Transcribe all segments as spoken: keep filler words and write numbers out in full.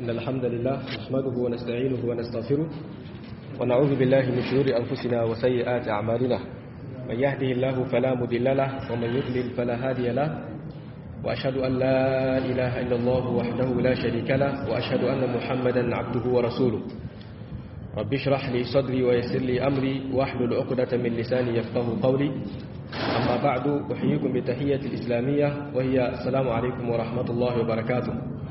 إن الحمد لله نحمده ونستعينه ونستغفره ونعوذ بالله من شرور أنفسنا وسيئات أعمالنا من يهده الله فلا مضل له ومن يضلل فلا هادي له وأشهد أن لا إله إلا الله وحده لا شريك له وأشهد أن محمدا عبده ورسوله رب اشرح لي صدري ويسر لي أمري واحلل عقدة من لساني يفقهوا قولي أما بعد أحييكم بتحية الإسلامية وهي السلام عليكم ورحمة الله وبركاته.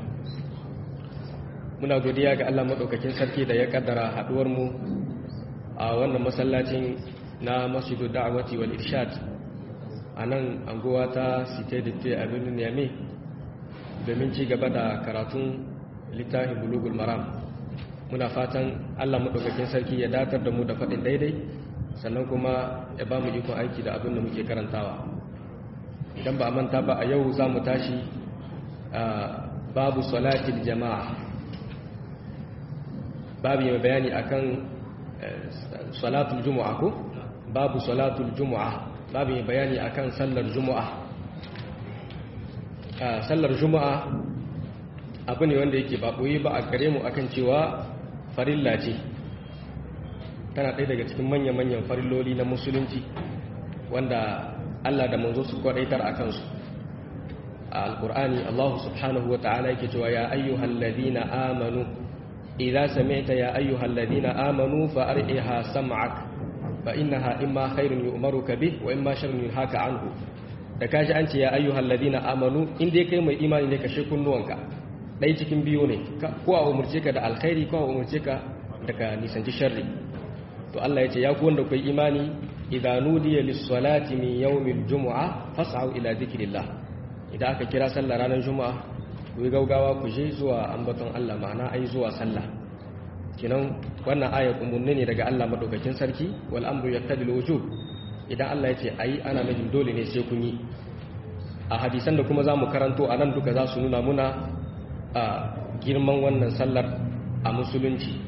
muna godiya ga Allah madaukakin sarki da ya kaddara haduwar mu a wannan masallacin na Masjidu Da'wati wal Irshad a nan anguwa ta Cité de a birnin Niamey domin ci gaba da karatun littafin Bulughul Maram. Muna fatan Allah madaukakin sarki ya datar da mu da faɗin daidai sannan kuma ya ba mu ikon aiki da abin da muke karantawa. Idan ba a manta ba a yau za mu tashi babu salatil jama'a, babu mai bayani akan salatul jumu'a ko babu salatul jumu'a, babu mai bayani akan sallar jumu'a. Sallar jumu'a abu ne wanda yake ba koyi ba a gare mu akan cewa farilla ce, tana ɗaya daga cikin manya-manyan farilloli na musulunci wanda Allah da manzo su kwadaitar a kansu. A alkur'ani Allah subhanahu wa ta'ala yake cewa ya ayyuhal ladina amanu idza sami'ta ya ayyuhal ladina amanu fa ar'iha sam'ak fa innaha imma khairun yu'maruka bih wa imma sharrun yunhaka anhu. Da kaji an ce ya ayyuhal ladina amanu in dai kai mai imani ne ka she kunnuwanka, dai cikin biyu ne, ko a umurce ka da alkhairi ko a umurce ka daga nisanci sharri. To Allah ya ce ya ku wanda kai imani idza nudiya lis-salati min yawmil jumu'a fas'au ila dhikrillah. Idan aka kira sallar ranar juma'a ku yi gaugawa ku je zuwa ambaton Allah, ma'ana ai zuwa sallah. Kinan wannan ayat umurni ne daga Allah madaukakin sarki, wal amru yaqtadil wujub. Idan Allah ya ce ai ana nufin dole ne sai kun yi. A hadisan da kuma zamu karanto a nan duka za su nuna muna a girman wannan sallar a musulunci.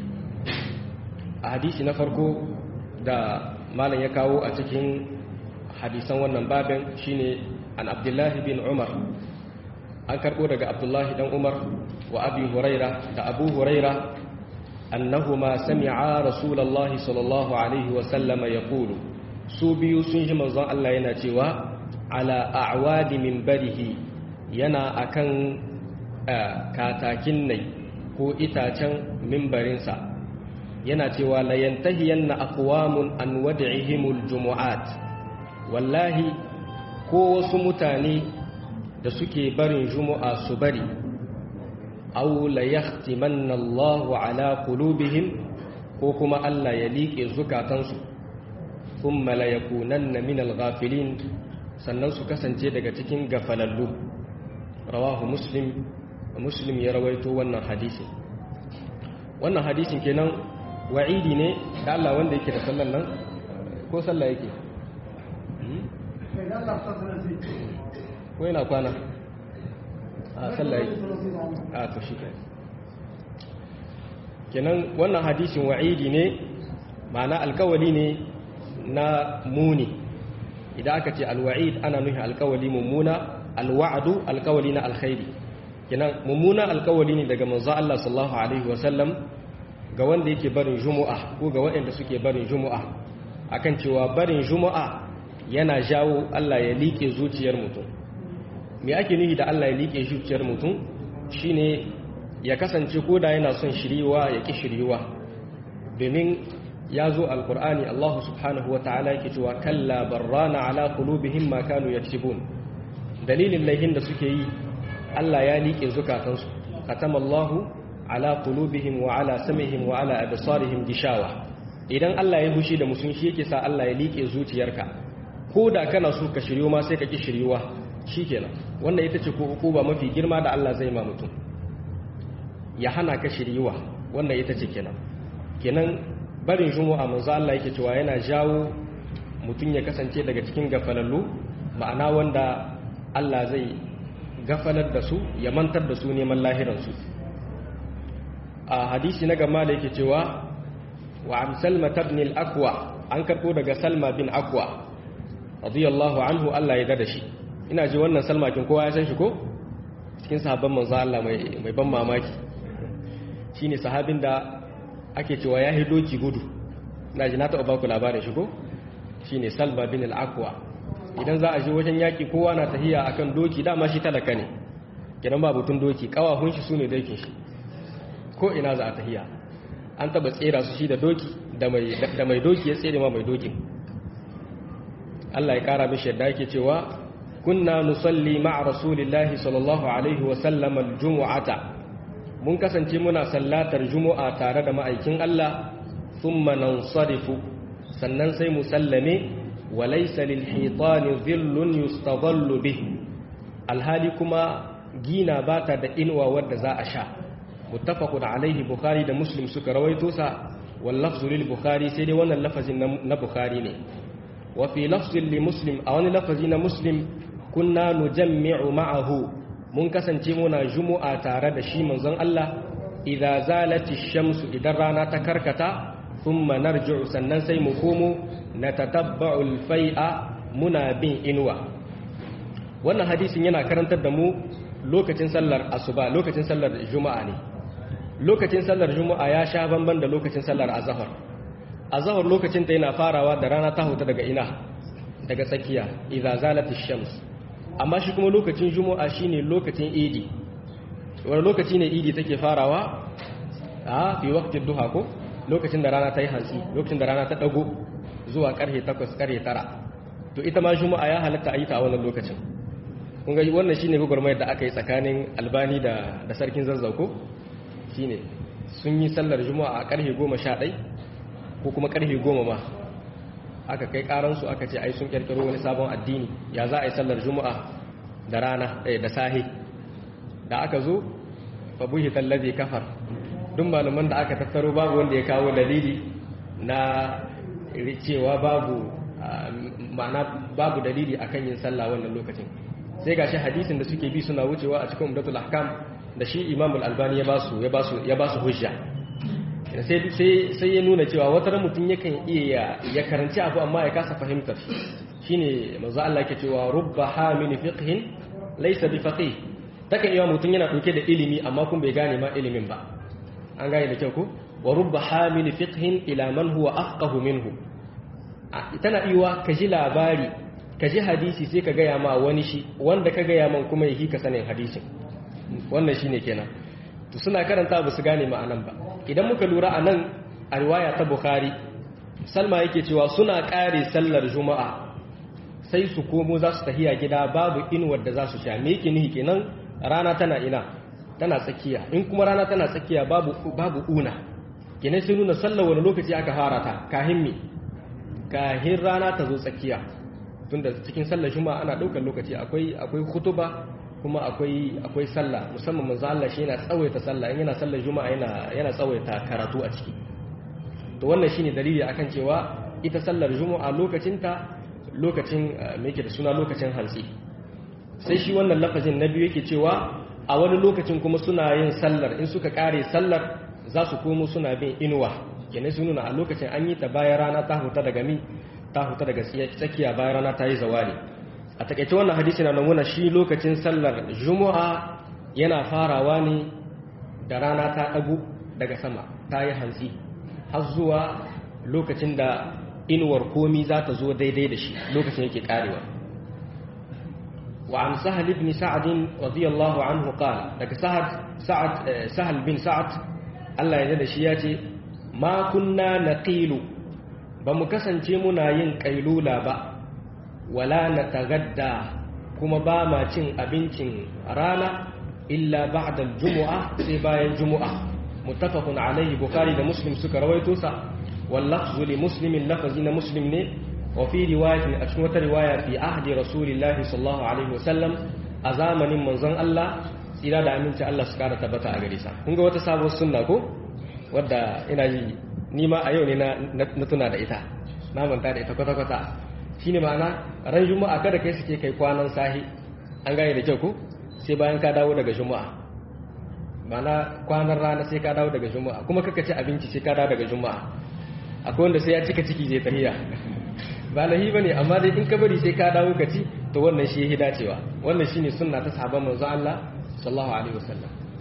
A hadisi na farko da malam ya kawo a cikin hadisan wannan babin shine an Abdullahi bin Umar, an karɓo daga Abdullahi dan Umar wa Abi Huraira da Abu Huraira annahuma sami'a Rasulullahi sallallahu alaihi wa sallama yaqulu, su biyu sun ji manzon Allah yana cewa ala a'wadi minbarihi, yana akan katakin nai ko itacen mimbarinsa, yana cewa la yantahiyanna aqwamun an wad'ihimul jumu'at, wallahi ko wasu mutane da suke barin jumu'a su bari, aw la yahtimanna Allahu ala qulubihim, ko kuma Allah ya liƙe zukatansu, thumma la yakunanna minal ghafilin, sannan su kasance daga cikin gafalallu. Rawahu Muslim, Muslim ya rawaito wannan hadisi. Wannan hadisin kenan wa'idi ne da Allah wanda yake da sallan nan ko sallah yake ko yana kwana a sallah yake a to shi kai kenan wannan hadisin wa'idi ne, ma'ana alkawali ne na muni. Idan aka ce alwa'id ana nufin alkawali mummuna, alwa'adu alkawali na alkhairi. Kenan mummuna alkawali ne daga manzo Allah sallallahu alaihi wasallam ga wanda yake barin jumu'a ko ga waɗanda suke barin jumu'a, akan cewa barin jumu'a yana jawo Allah ya liƙe zuciyar mutum. Me ake nufi da Allah ya liƙe zuciyar mutum? Shine ya kasance ko da yana son shiriwa ya ki shiriwa, domin ya zo alqur'ani Allah subhanahu wata'ala yake cewa kalla barrana ala qulubihim ma kanu yaktubun. Dalilin laihin da suke yi Allah ya liƙe zukatansu, khatamallahu ala qulubihim wa ala sam'ihim wa ala absarihim gishawa. Idan Allah ya hushi da musun shi yake sa Allah ya liƙe zuciyarka, ko da kana so ka shiryo ma sai ka ki shiryuwa, shikenan. Wannan ita ce ko hukuma mafi girma da Allah zai ma mutum, ya hana ka shiryuwa. Wannan ita ce kenan kenan barin jumu'a manzo Allah yake cewa yana jawo mutum ya kasance daga cikin gafalallu, ma'ana wanda Allah zai gafalar da su, ya mantar da su neman lahiransu. A hadisi na gama da yake cewa wa an Salma ibn al-Aqwa, an karbo daga Salma bin Aqwa radiyallahu anhu, Allah ya dada shi. Ina ji wannan Salma kin kowa ya san shi ko? Cikin sahabban manzo Allah mai mai ban mamaki. shine sahabin da ake cewa ya doki gudu na ji na taɓa baku labarin shi ko shine Salma bin al-Aqwa idan za a je wajen yaki kowa na tahiya akan doki dama shi talaka ne kidan ba butun doki kawahun shi sune dokin shi ko ina za a tahiya an taba tsera su shi da doki da mai da mai doki ya tsere ma mai dokin Allah ya kara mishi yadda yake cewa kunna nusalli ma'a rasulillahi sallallahu alaihi wa sallam al-jumu'ata mun kasance muna sallatar jumu'a tare da ma'aikin Allah thumma nansarifu sannan sai mu sallame wa laysa lil hitani dhillun yustadallu bih alhali kuma gina bata da inwa wadda za a sha muttafaqun alaihi bukhari da muslim suka rawaito sa wal lafzu lil bukhari sai dai wannan lafazin na bukhari ne wa fi lafzin li muslim a wani lafazi na muslim kunna nujammi'u ma'ahu mun kasance muna jumu'a tare da shi manzon Allah idza zalati shamsu idan rana ta karkata thumma narji'u sannan sai mu komo natatabba'u al-fai'a muna bin inwa wannan hadisin yana karantar da mu lokacin sallar asuba lokacin sallar juma'a ne lokacin sallar juma'a ya sha bamban da lokacin sallar azhar azhar lokacin ta yana farawa da rana ta huta daga ina daga tsakiya idza zalati shams amma shi kuma lokacin juma'a shine lokacin idi wani lokaci ne idi take farawa a fi waqtin duha ko lokacin da rana ta yi hantsi lokacin da rana ta dago zuwa karfe takwas karfe tara to ita ma juma'a ya halatta a yi ta a wannan lokacin kun ga wannan shine gurgurmayar da aka yi tsakanin albani da da sarkin zazzau ko shine sun yi sallar juma'a a karfe goma sha ɗaya ko kuma karfe goma ma aka kai karansu aka ce ai sun kirkiro wani sabon addini ya za a yi sallar juma'a da rana da sahi da aka zo fabuhi tallazi kafar duk malaman da aka tattaro babu wanda ya kawo dalili na cewa babu ma'ana babu dalili akan yin sallah wannan lokacin sai gashi hadisin da suke bi suna wucewa a cikin umdatul ahkam da shi imam al-albani ya basu ya basu ya basu hujja sai sai sai ya nuna cewa wata ran mutum yakan iya ya karanci abu amma ya kasa fahimtar shi shine manzo Allah yake cewa rubba hamil fiqhin laysa bi faqih takan iya mutum yana dauke da ilimi amma kun bai gane ma ilimin ba an gane da kyau ko wa rubba hamil fiqhin ila man huwa afqahu minhu tana iya ka ji labari ka ji hadisi sai ka gaya ma wani shi wanda ka gaya man kuma yi ka sanin hadisin wannan shine kenan to suna karanta ba su gane ma'anan ba idan muka lura a nan a riwaya ta bukhari salma yake cewa suna kare sallar juma'a sai su komo za su tahiya gida babu inuwar da za su sha me yake nihi kenan rana tana ina tana tsakiya in kuma rana tana tsakiya babu babu una kenan sai nuna sallar wani lokaci aka fara ta kahin mi kahin rana ta zo tsakiya tunda cikin sallar juma'a ana daukar lokaci akwai akwai khutuba kuma akwai akwai sallah musamman manzo Allah shi yana tsawaita sallah in yana sallar juma'a yana yana tsawaita karatu a ciki to wannan shine dalili akan cewa ita sallar juma'a lokacin ta lokacin me yake da suna lokacin hantsi sai shi wannan lafazin na biyu yake cewa a wani lokacin kuma suna yin sallar in suka kare sallar za su komo suna bin inuwa kenan sun nuna a lokacin an yi ta bayan rana ta huta daga mi ta huta daga tsakiya bayan rana ta yi zawali a takaice wannan hadisi na nuna shi lokacin sallar juma'a yana farawa ne da rana ta dago daga sama ta yi hantsi har zuwa lokacin da inuwar komi za ta zo daidai da shi lokacin yake karewa wa an sahal ibn sa'ad radiyallahu anhu qala daga sa'ad sa'ad sahal bin sa'ad Allah ya da shi ya ce ma kunna naqilu ba mu kasance muna yin kailula ba wala na tagadda kuma ba ma cin abincin rana illa ba'da al-jumu'a sai bayan jumu'a muttafaqun alayhi bukhari da muslim suka rawaito sa wal lafzu li muslimin lafazi na muslim ne wa fi riwayatin a cikin wata riwaya fi ahdi rasulillahi sallallahu alaihi wasallam a zamanin manzon Allah tsira da aminci Allah su kara tabbata a gare sa kun ga wata sabuwar sunna ko wadda ina ji ni ma a yau ne na tuna da ita na manta da ita kwata kwata shine ma'ana ran juma'a kada kai suke kai kwanan sahi an gane da kyau ko sai bayan ka dawo daga juma'a ma'ana kwanan rana sai ka dawo daga juma'a kuma kaka ci abinci sai ka dawo daga juma'a akwai wanda sai ya cika ciki zai tahiya ba lahi bane amma dai in ka bari sai ka dawo ka ci to wannan shi yake dacewa wannan shine sunna ta sahabban manzo Allah sallallahu alaihi wasallam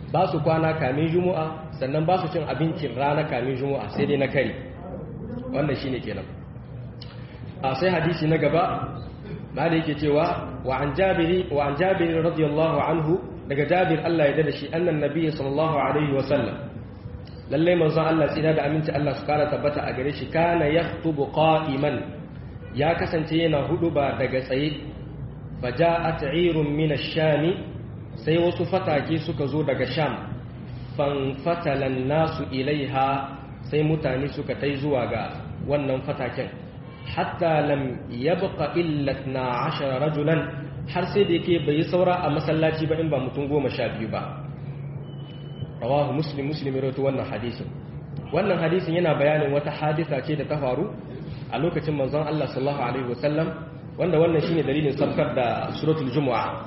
ba su kwana kamin juma'a sannan ba su cin abincin rana kamin juma'a sai dai na kari wannan shine kenan a sai hadisi na gaba ma da yake cewa wa an jabiri wa an jabiri radiyallahu anhu daga jabir Allah ya dada shi annan nabiyyi sallallahu alaihi wa sallam lalle manzon Allah tsira da aminci Allah su kara tabbata a gare shi kana yakhutubu qa'iman ya kasance yana huduba daga tsaye faja'at 'irun min ash-sham sai wasu fatake suka zo daga sham fan fatalan nasu ilaiha sai mutane suka tai zuwa ga wannan fataken hatta lam yabqa illa اثنا عشر rajulan har sai da yake bai saura a masallaci ba in ba mutum goma sha biyu ba rawahu muslim muslim rawaito wannan hadisin wannan hadisin yana bayanin wata hadisa ce da ta faru a lokacin manzon Allah sallallahu alaihi wasallam wanda wannan shine dalilin sabkar da suratul jumu'a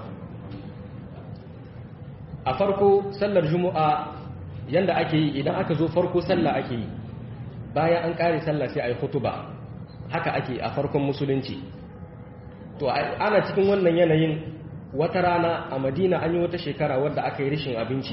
a farko sallar jumu'a yanda ake yi idan aka zo farko sallah ake yi bayan an kare sallah sai ayi khutba haka ake a farkon musulunci to ana cikin wannan yanayin wata rana a Madina an yi wata shekara wadda aka yi rishin abinci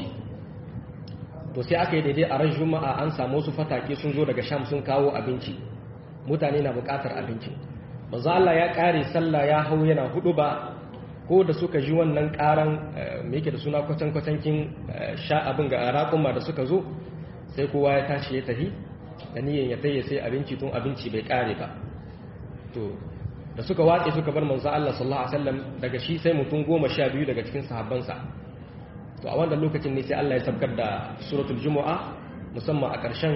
to sai aka yi daidai a ran juma'a an samu wasu fatake sun zo daga sham sun kawo abinci mutane na bukatar abinci manzo Allah ya kare sallah ya hau yana hudu ba ko da suka ji wannan karan me yake da suna kwatan kwatankin sha abin ga raƙuma da suka zo sai kowa ya tashi ya tafi da niyyar ya tayi sai abinci tun abinci bai kare ba to da suka watse suka bar manzo Allah sallallahu alaihi wasallam daga shi sai mutum goma sha biyu daga cikin sahabbansa to a wannan lokacin ne sai Allah ya sabkar da suratul jumu'a musamman a ƙarshen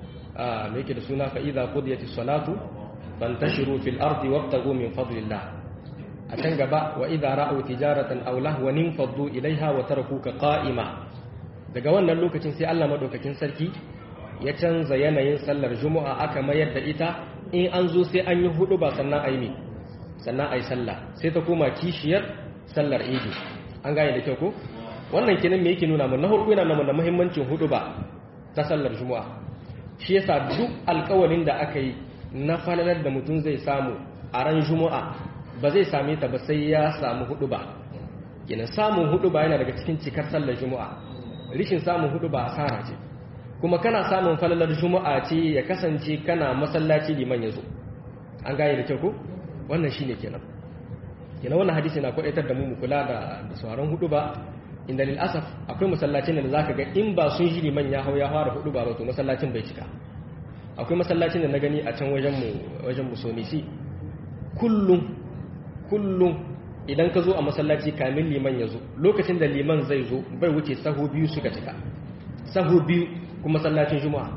me yake da suna fa idza qudiyatis salatu fantashiru fil ardi wabtagu min fadlillah a can gaba wa idza ra'u tijaratan aw lahwan infaddu ilaiha wa tarakuka qa'ima daga wannan lokacin sai Allah madaukakin sarki ya canza yanayin sallar jumu'a aka mayar da ita in an zo sai an yi hudu ba sannan ayi ne sannan ayi sallah sai ta koma kishiyar sallar idi an gane da kyau ko wannan kenan me yake nuna mun na farko yana nuna muhimmancin hudu ba ta sallar juma'a shi yasa duk alƙawarin da aka yi na falalar da mutum zai samu a ran juma'a ba zai same ta ba sai ya samu hudu ba kenan samun hudu ba yana daga cikin cikar sallar juma'a rishin samun hudu ba asara ce kuma kana samun falalar juma'a ce ya kasance kana masallaci liman yazo an gane da kyau ko wannan shine kenan kenan wannan hadisi na kwadaitar da mu mu kula da da sauran hudu ba inda lil asaf akwai masallacin da zaka ga in ba sun shi liman ya hau ya fara hudu ba to masallacin bai cika akwai masallacin da na gani a can wajen mu wajen musonisi kullum kullum idan ka zo a masallaci kamin liman ya zo lokacin da liman zai zo bai wuce sahu biyu suka cika sahu biyu kuma masallacin juma'a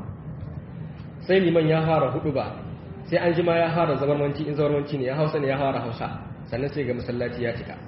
sai liman ya fara hudu ba sai an jima ya fara zabarmanci in zabarmanci ne ya hausa ne ya fara hausa sannan sai ga masallaci ya cika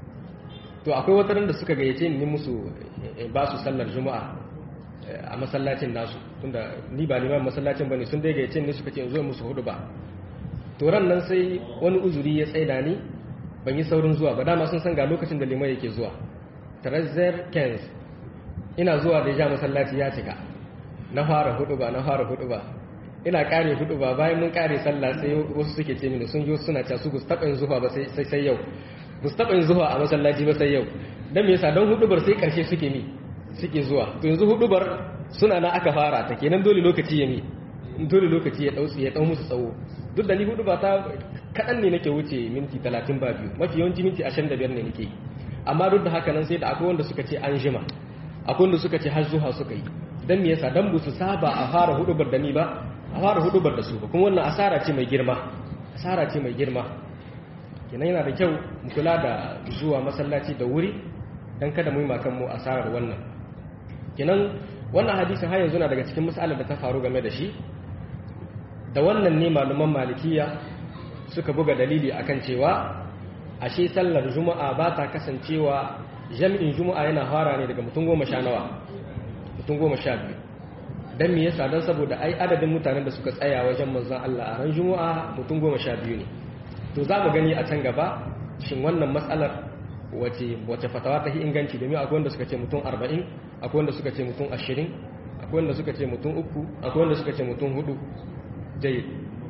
to akwai wata da suka gayyace ni musu ba su sallar juma'a a masallacin nasu tunda ni ba liman masallacin bane sun dai gayyace ni suka ce in zo musu hudu ba to ran nan sai wani uzuri ya tsaida ni ban yi saurin zuwa ba dama sun san ga lokacin da liman yake zuwa trezer kens ina zuwa da ja masallaci ya cika na fara hudu ba na fara hudu ba ina kare hudu ba bayan mun kare sallah sai wasu suke ce mini sun yi suna cewa su gus taɓa yin zuwa ba sai sai yau gus taɓa yin zuwa a masallaci ba sai yau dan me yasa don hudubar sai karshe suke mi suke zuwa to yanzu hudubar suna na aka fara ta kenan dole lokaci ya mi dole lokaci ya dau ya dau musu tsawo duk da ni huduba ta kadan ne nake wuce minti talatin ba biyu mafi yawanci minti ashirin da biyar ne nake amma duk da haka nan sai da akwai wanda suka ce an jima akwai wanda suka ce har zuwa suka yi dan me yasa dan bu su saba a fara hudubar da ni ba a fara hudubar da su ba kuma wannan asara ce mai girma asara ce mai girma kenan yana da kyau mu kula da zuwa masallaci da wuri dan kada mu yi makan mu asarar wannan kenan wannan hadisin har yanzu na daga cikin mas'alar da ta faru game da shi da wannan ne malaman malikiya suka buga dalili akan cewa ashe sallar juma'a ba ta kasancewa jami'in juma'a yana fara ne daga mutum goma sha nawa mutum goma sha biyu don me yasa don saboda ai adadin mutanen da suka tsaya wajen manzon Allah a ran juma'a mutum goma sha biyu ne to za mu gani a can gaba shin wannan matsalar wace wace fatawa ta yi inganci domin akwai wanda suka ce mutum arba'in akwai wanda suka ce mutum ashirin akwai wanda suka ce mutum uku akwai wanda suka ce mutum hudu jayyid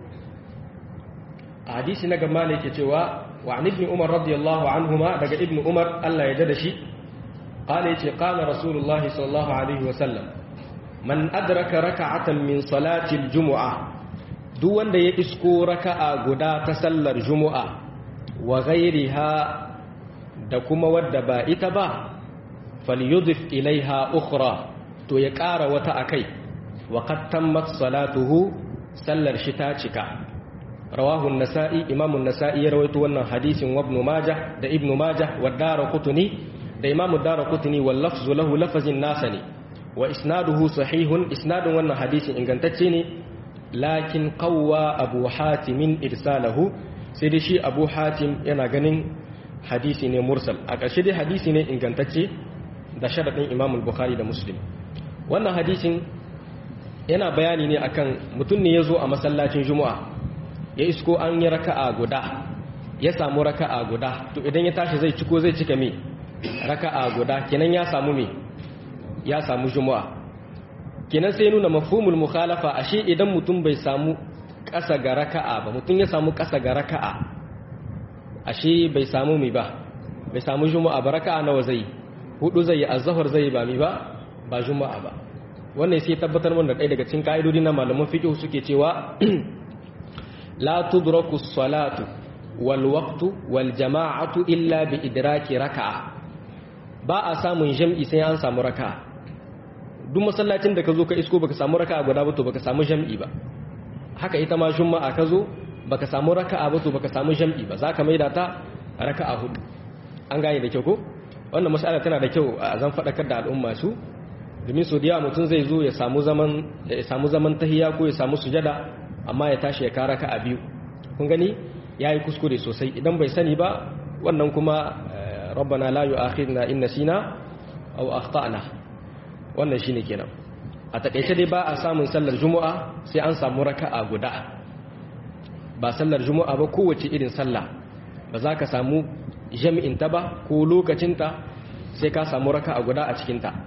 a hadisi na gaba ne ke cewa wa an ibn umar radiyallahu anhuma daga ibn umar Allah ya jada shi qala yace qala rasulullahi sallallahu alaihi wasallam man adraka raka'atan min salati aljum'a duk wanda ya isko raka'a guda ta sallar jumu'a wa ghairiha da kuma wadda ba ita ba falyudif ilaiha ukhra to ya ƙara wata akai wa qad tammat salatuhu sallar shi ta cika rawahu an-nasa'i imam an-nasa'i ya rawaito wannan hadisin wa ibn majah da ibn majah wa daraqutni da imam ad-daraqutni wal lafzu lahu lafazin nasani wa isnaduhu sahihun isnadun wannan hadisin ingantacce ne lakin qawwa abu hatim irsalahu sai dai shi abu hatim yana ganin hadisi ne mursal a ƙarshe dai hadisi ne ingantacce da sharadin imam al-bukhari da muslim wannan hadisin yana bayani ne akan mutum ne yazo a masallacin juma'a ya isko an yi raka'a guda ya samu raka'a guda to idan ya tashi zai ciko zai cika me raka'a guda kenan ya samu me ya samu juma'a kenan sai nuna mafhumul mukhalafa ashe idan mutum bai samu ƙasa ga raka'a ba mutum ya samu ƙasa ga raka'a ashe bai samu mi ba bai samu juma'a ba raka'a nawa zai hudu zai yi azhar zai ba mi ba ba juma'a ba wannan sai tabbatar mun da kai daga cikin kaidodi na malaman fiqh suke cewa la tudraku as-salatu wal waqtu wal jama'atu illa bi idraki raka'a ba a samun jam'i sai an samu raka'a duk masallacin da ka zo ka isko baka samu raka'a guda ba to baka samu jam'i ba haka ita ma juma'a ka zo baka samu raka'a ba to baka samu jam'i ba zaka maida ta raka'a hudu an gane da kyau ko wannan mas'ala tana da kyau a zan fadakar da al'umma su domin so da mutum zai zo ya samu zaman ya samu zaman tahiyya ko ya samu sujada amma ya tashi ya ka raka'a biyu kun gani yayi kuskure sosai idan bai sani ba wannan kuma rabbana la yu'akhidna in nasina aw akhtana wannan shine kenan a takeice dai ba a samun sallar juma'a sai an samu raka'a guda ba sallar juma'a ba kowace irin sallah ba za ka samu jami'in ta ba ko lokacin ta sai ka samu raka'a guda a cikin ta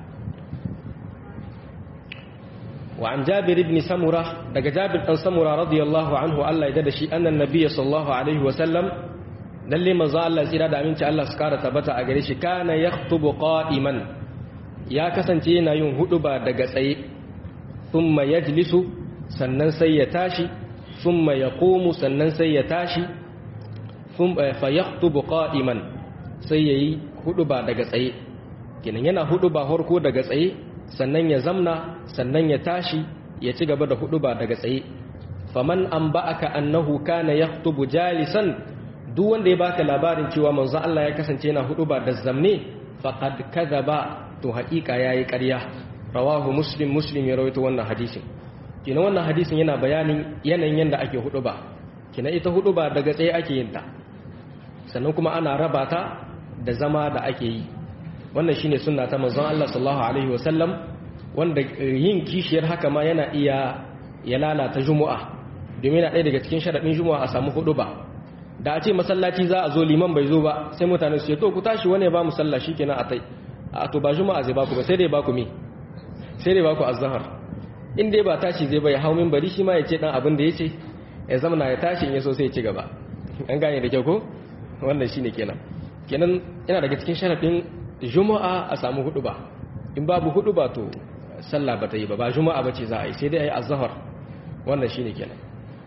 wa an jabir ibn samura daga jabir dan samura radiyallahu anhu Allah ya dada shi annan nabiy sallallahu alaihi wa sallam lalle manzo Allah tsira da aminci Allah su kara tabbata a gare shi kana yakhutubu qa'iman ya kasance yana yin huduba daga tsaye thumma yajlisu sannan sai ya tashi thumma yaqumu sannan sai ya tashi thumma fa yakhutubu qa'iman sai yayi huduba daga tsaye kenan yana huduba horko daga tsaye sannan ya zamna sannan ya tashi ya ci gaba da huduba daga tsaye faman anba'aka annahu kana yakhutubu jalisan duk wanda ya baka labarin cewa manzo Allah ya kasance yana huduba da zamne faqad kadhaba to haƙiƙa yayi ƙarya rawahu muslim muslim ya rawaito wannan hadisin kina wannan hadisin yana bayanin yanayin yanda ake huduba kina ita huduba daga tsaye ake yin ta sannan kuma ana raba ta da zama da ake yi wannan shine sunna ta manzon Allah sallallahu alaihi wasallam wanda yin kishiyar haka ma yana iya ya lalata juma'a domin yana ɗaya daga cikin sharadin juma'a a samu huduba da a ce masallaci za a zo liman bai zo ba sai mutane su ce to ku tashi wani ya ba mu sallah shikenan a tai a to ba juma'a zai baku ba sai dai baku me sai dai baku azhar in dai ba tashi zai bai hau min bari shi ma ya ce dan abin da yace ya zama na ya tashi in yaso sai ya ci gaba an gane da kyau ko wannan shine kenan kenan yana daga cikin sharadin juma'a a samu huduba in babu huduba to sallah ba ta yi ba ba juma'a bace za a yi sai dai ayi azhar wannan shine kenan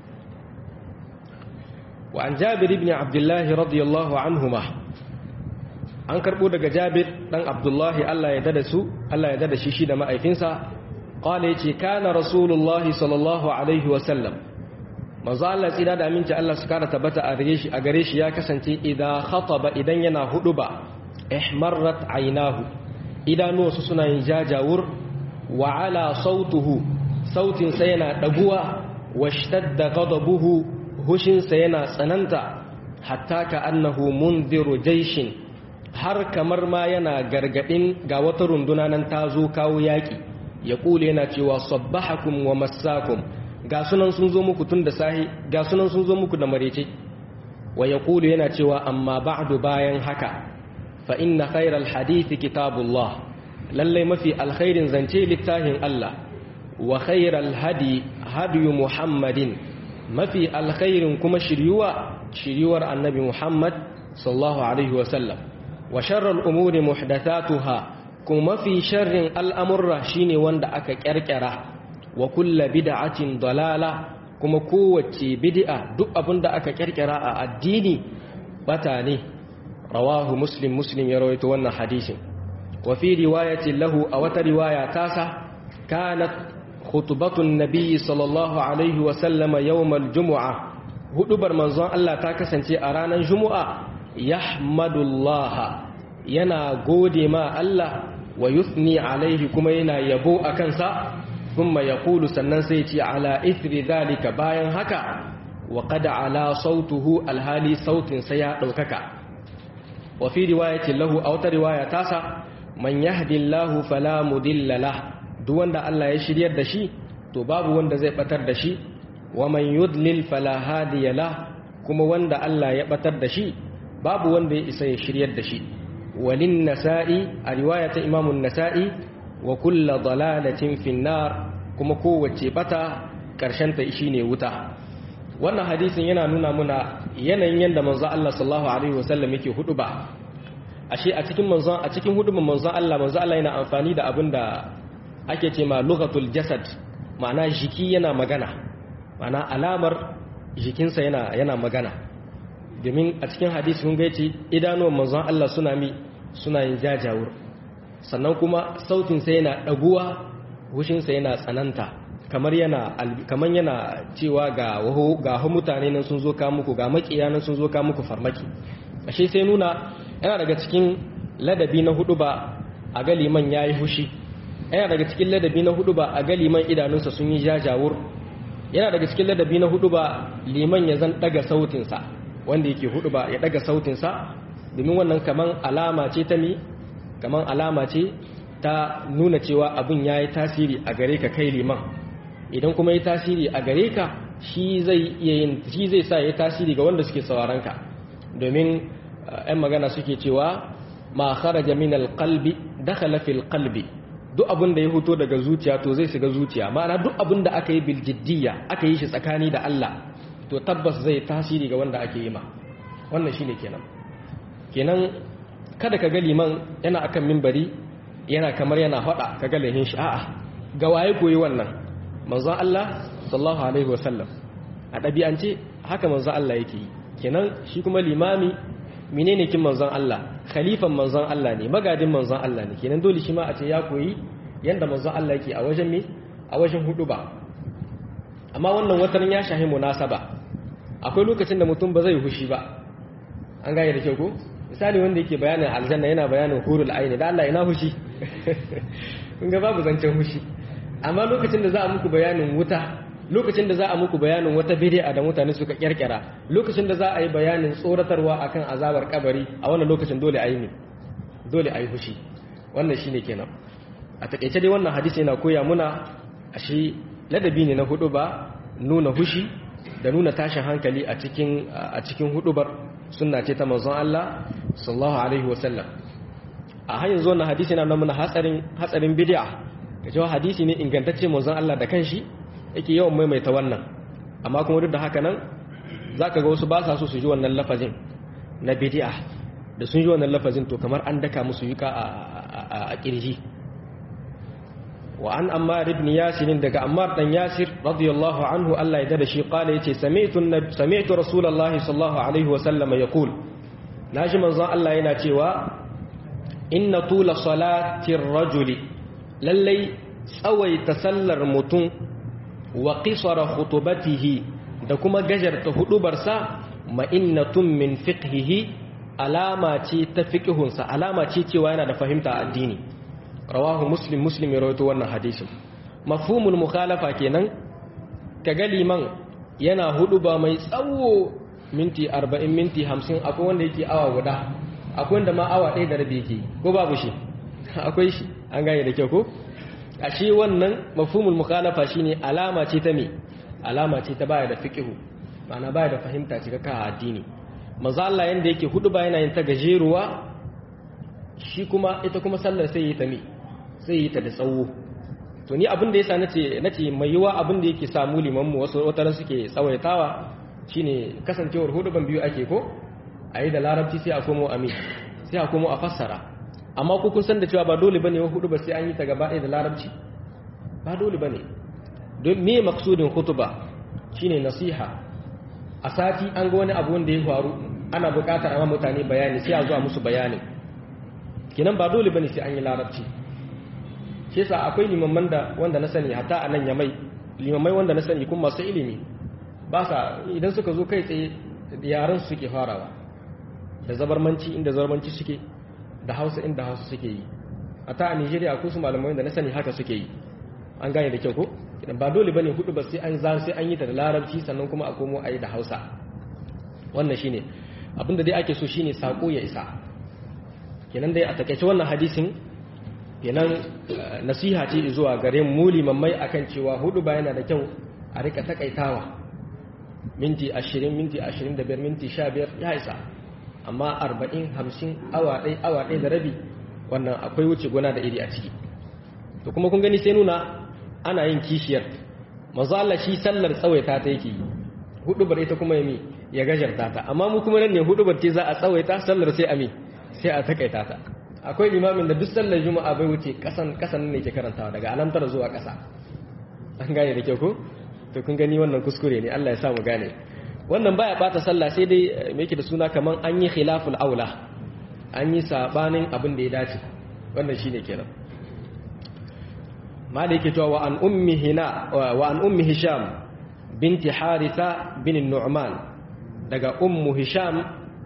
wa an jabir ibn abdullah radiyallahu anhuma an karbo daga jabir dan abdullahi Allah ya dada su Allah ya dada shi shi da ma'aifinsa qala yace kana rasulullahi sallallahu alaihi wa sallam manzo Allah tsira da aminci Allah su kara tabbata a gare shi a gare shi ya kasance idan khataba idan yana huduba ihmarrat aynahu idanuwarsa suna yin jajawur wa ala sautuhu sautin sa yana daguwa washtadda ghadabuhu hushin sa yana tsananta hatta ka annahu munziru jayshin har kamar ma yana gargadin ga wata runduna nan ta zo kawo yaki ya kule yana cewa sabbahakum wa massakum ga sunan sun zo muku tun da sahi ga sunan sun zo muku da marece wa ya kule yana cewa amma ba'du bayan haka fa inna khairal hadithi kitabullah lallai mafi alkhairin zance littafin Allah wa khairal hadi hadiyu muhammadin mafi alkhairin kuma shiryuwa shiryuwar annabi muhammad sallallahu alaihi wa sallam wa sharral umuri muhdathatuha kuma mafi sharrin al'amurra shine wanda aka ƙyarƙyara wa kulla bid'atin dalala kuma kowace bid'a duk abinda aka ƙyarƙyara a addini bata ne rawahu muslim muslim ya rawaito wannan hadisin wa fi riwayatin lahu a wata riwaya tasa kanat khutbatun nabiyyi sallallahu alaihi wa sallama yawmal jumu'a hudubar manzon Allah ta kasance a ranar jumu'a yahmadullah yana gode ma Allah wa yuthni alaihi kuma yana yabo a kansa kuma ya kulu sannan sai ce ala ithri zalika bayan haka wa qad ala sautuhu alhali sautin sa ya daukaka wa fi riwayatin lahu aw ta riwaya tasa man yahdillahu fala mudilla lah duk wanda Allah ya shiryar da shi to babu wanda zai batar da shi wa man yudlil fala hadiya lah kuma wanda Allah ya batar da shi babu wanda ya isa ya shiryar da shi walin nasa'i a riwayata imamun nasa'i wa kulla dalalatin finnar kuma kowace bata karshen ta shine wuta wannan hadisin yana nuna muna yanayin yanda manzo Allah sallallahu alaihi wasallam yake huduba ashe a cikin manzo a cikin huduban manzo Allah manzo Allah yana amfani da abinda ake ce ma lughatul jasad ma'ana jiki yana magana ma'ana alamar jikinsa yana yana magana domin a cikin hadisi mun gaice idanuwan manzon Allah suna mi suna yin jajawur sannan kuma sautin sa yana daguwa hushin sa yana tsananta kamar yana kamar yana cewa ga waho ga mutane nan sun zo ka muku ga makiya nan sun zo ka muku farmaki ashe sai nuna yana daga cikin ladabi na hudu ba a ga liman yayi hushi yana daga cikin ladabi na hudu ba a ga liman idanunsa sun yi jajawur yana daga cikin ladabi na hudu ba liman ya zan daga sautin sa wanda yake hudu ba ya daga sautinsa domin wannan kaman alama ce ta mi kaman alama ce ta nuna cewa abin ya yi tasiri a gare ka kai liman idan kuma yi tasiri a gare ka shi zai yin shi zai sa ya tasiri ga wanda suke sauraron ka domin ɗan magana suke cewa ma kharaja min alqalbi dakhala fil qalbi duk abin da ya fito daga zuciya to zai shiga zuciya ma'ana duk abin da aka yi bil jiddiyya aka yi shi tsakani da Allah to tabbas zai tasiri ga wanda ake yi ma wannan shine kenan kenan kada ka ga liman yana akan minbari yana kamar yana hada ka ga lahin shi a'a ga waye koyi wannan manzon Allah sallallahu alaihi wasallam a dabi'ance haka manzon Allah yake yi kenan shi kuma limami menene kin manzon Allah khalifan manzon Allah ne magadin manzon Allah ne kenan dole shi ma a ce ya koyi yanda manzon Allah yake a wajen me a wajen hudu ba amma wannan watarin ya shahi munasaba akwai lokacin da mutum ba zai hushi ba an gane da kyau ko misali wanda yake bayanin aljanna yana bayanin hurul aini da Allah ina hushi kun ga babu zancen hushi amma lokacin da za a muku bayanin wuta lokacin da za a muku bayanin wata bid'a da mutane suka kirkira lokacin da za a yi bayanin tsoratarwa akan azabar kabari a wannan lokacin dole a yi ne dole a yi hushi wannan shine kenan a takeice dai wannan hadisi yana koya muna ashe ladabi ne na hudu ba nuna hushi da nuna tashin hankali a cikin a cikin hudubar sunna ce ta manzon Allah sallallahu alaihi wasallam a hanyar zuwa na hadisi na nuna hatsarin hatsarin bid'a kaje hadisi ne ingantacce manzon Allah da kanshi yake yawan maimaita wannan amma kuma duk da haka nan zaka ga wasu ba sa so su ji wannan lafazin na bid'a da sun ji wannan lafazin to kamar an daka musu yuka a kirji وعن أمار بن ياسر دق أمار بن ياسر رضي الله عنه الله يدرشي قال يتي سمعت, النب... سمعت رسول الله صلى الله عليه وسلم يقول ناجم الله الله يناتي إن طول صلاة الرجل للي سوي تسلر متون وقصر خطبته دكما ججر تهدو برسا ما إنة من فقهه علامة تفقهنسا علامة تيوانا دفهمت الديني rawahu muslim muslim ya rawaito wannan hadisin mafhumul mukhalafa kenan kaga liman yana hudu ba mai tsawo minti arba'in minti hamsin akwai wanda yake awa guda akwai wanda ma awa ɗaya da rabi yake ko babu shi akwai shi an gane da kyau ko ashe wannan mafhumul mukhalafa shine alama ce ta me alama ce ta baya da fiqhu ma'ana baya da fahimta cikakka a addini manzo Allah yanda yake hudu ba yana yin ta gajeruwa shi kuma ita kuma sallar sai yi ta me sai yi ta da tsawo to ni abin da yasa nace nace mai yiwa abin da yake samu liman mu wasu wataran suke tsawaitawa shine kasancewar hudu ban biyu ake ko ayi da larabci sai a komo ami sai a komo a fassara amma ku kun san da cewa ba dole bane wa hudu ba sai an yi ta gaba ɗaya da larabci ba dole bane don me maksudin khutba shine nasiha a sati an ga wani abu wanda ya faru ana buƙatar amma mutane bayani sai a zo musu bayani kinan ba dole bane sai an yi larabci shi yasa akwai limamman da wanda na sani hatta a nan yamai limamai wanda na sani kuma masu ilimi ba sa idan suka zo kai tsaye yaran su suke farawa da zabarmanci inda zabarmanci suke da hausa inda hausa suke yi hatta a Nigeria akwai su malamai da na sani haka suke yi an gane da kyau ko idan ba dole bane hudu ba sai an zan sai an yi ta da larabci sannan kuma a komo a yi da hausa wannan shine abinda dai ake so shine sako ya isa kenan dai a takaice wannan hadisin kenan nasiha ce zuwa gare mu limammai akan cewa hudu ba yana da kyau a rika takaitawa minti ashirin minti ashirin da biyar minti sha biyar ya isa amma arba'in hamsin awa ɗaya awa ɗaya da rabi wannan akwai wuce gona da iri a ciki to kuma kun gani sai nuna ana yin kishiyar manzo Allah shi sallar tsawaita ta yake yi hudu bar ita kuma yami ya gajarta ta amma mu kuma nan ne hudu bar ce za a tsawaita sallar sai ami sai a takaita ta akwai limamin da duk sallar juma'a bai wuce kasan kasan ne ke karantawa daga alamtar zuwa kasa an gane da kyau ko to kun gani wannan kuskure ne Allah ya sa mu gane wannan baya bata sallah sai dai me yake da suna kaman an yi khilaful aula an yi sabanin abin da ya dace wannan shine kenan ma da yake cewa wa an ummi hina wa an ummi hisham binti haritha bin nu'man daga ummu hisham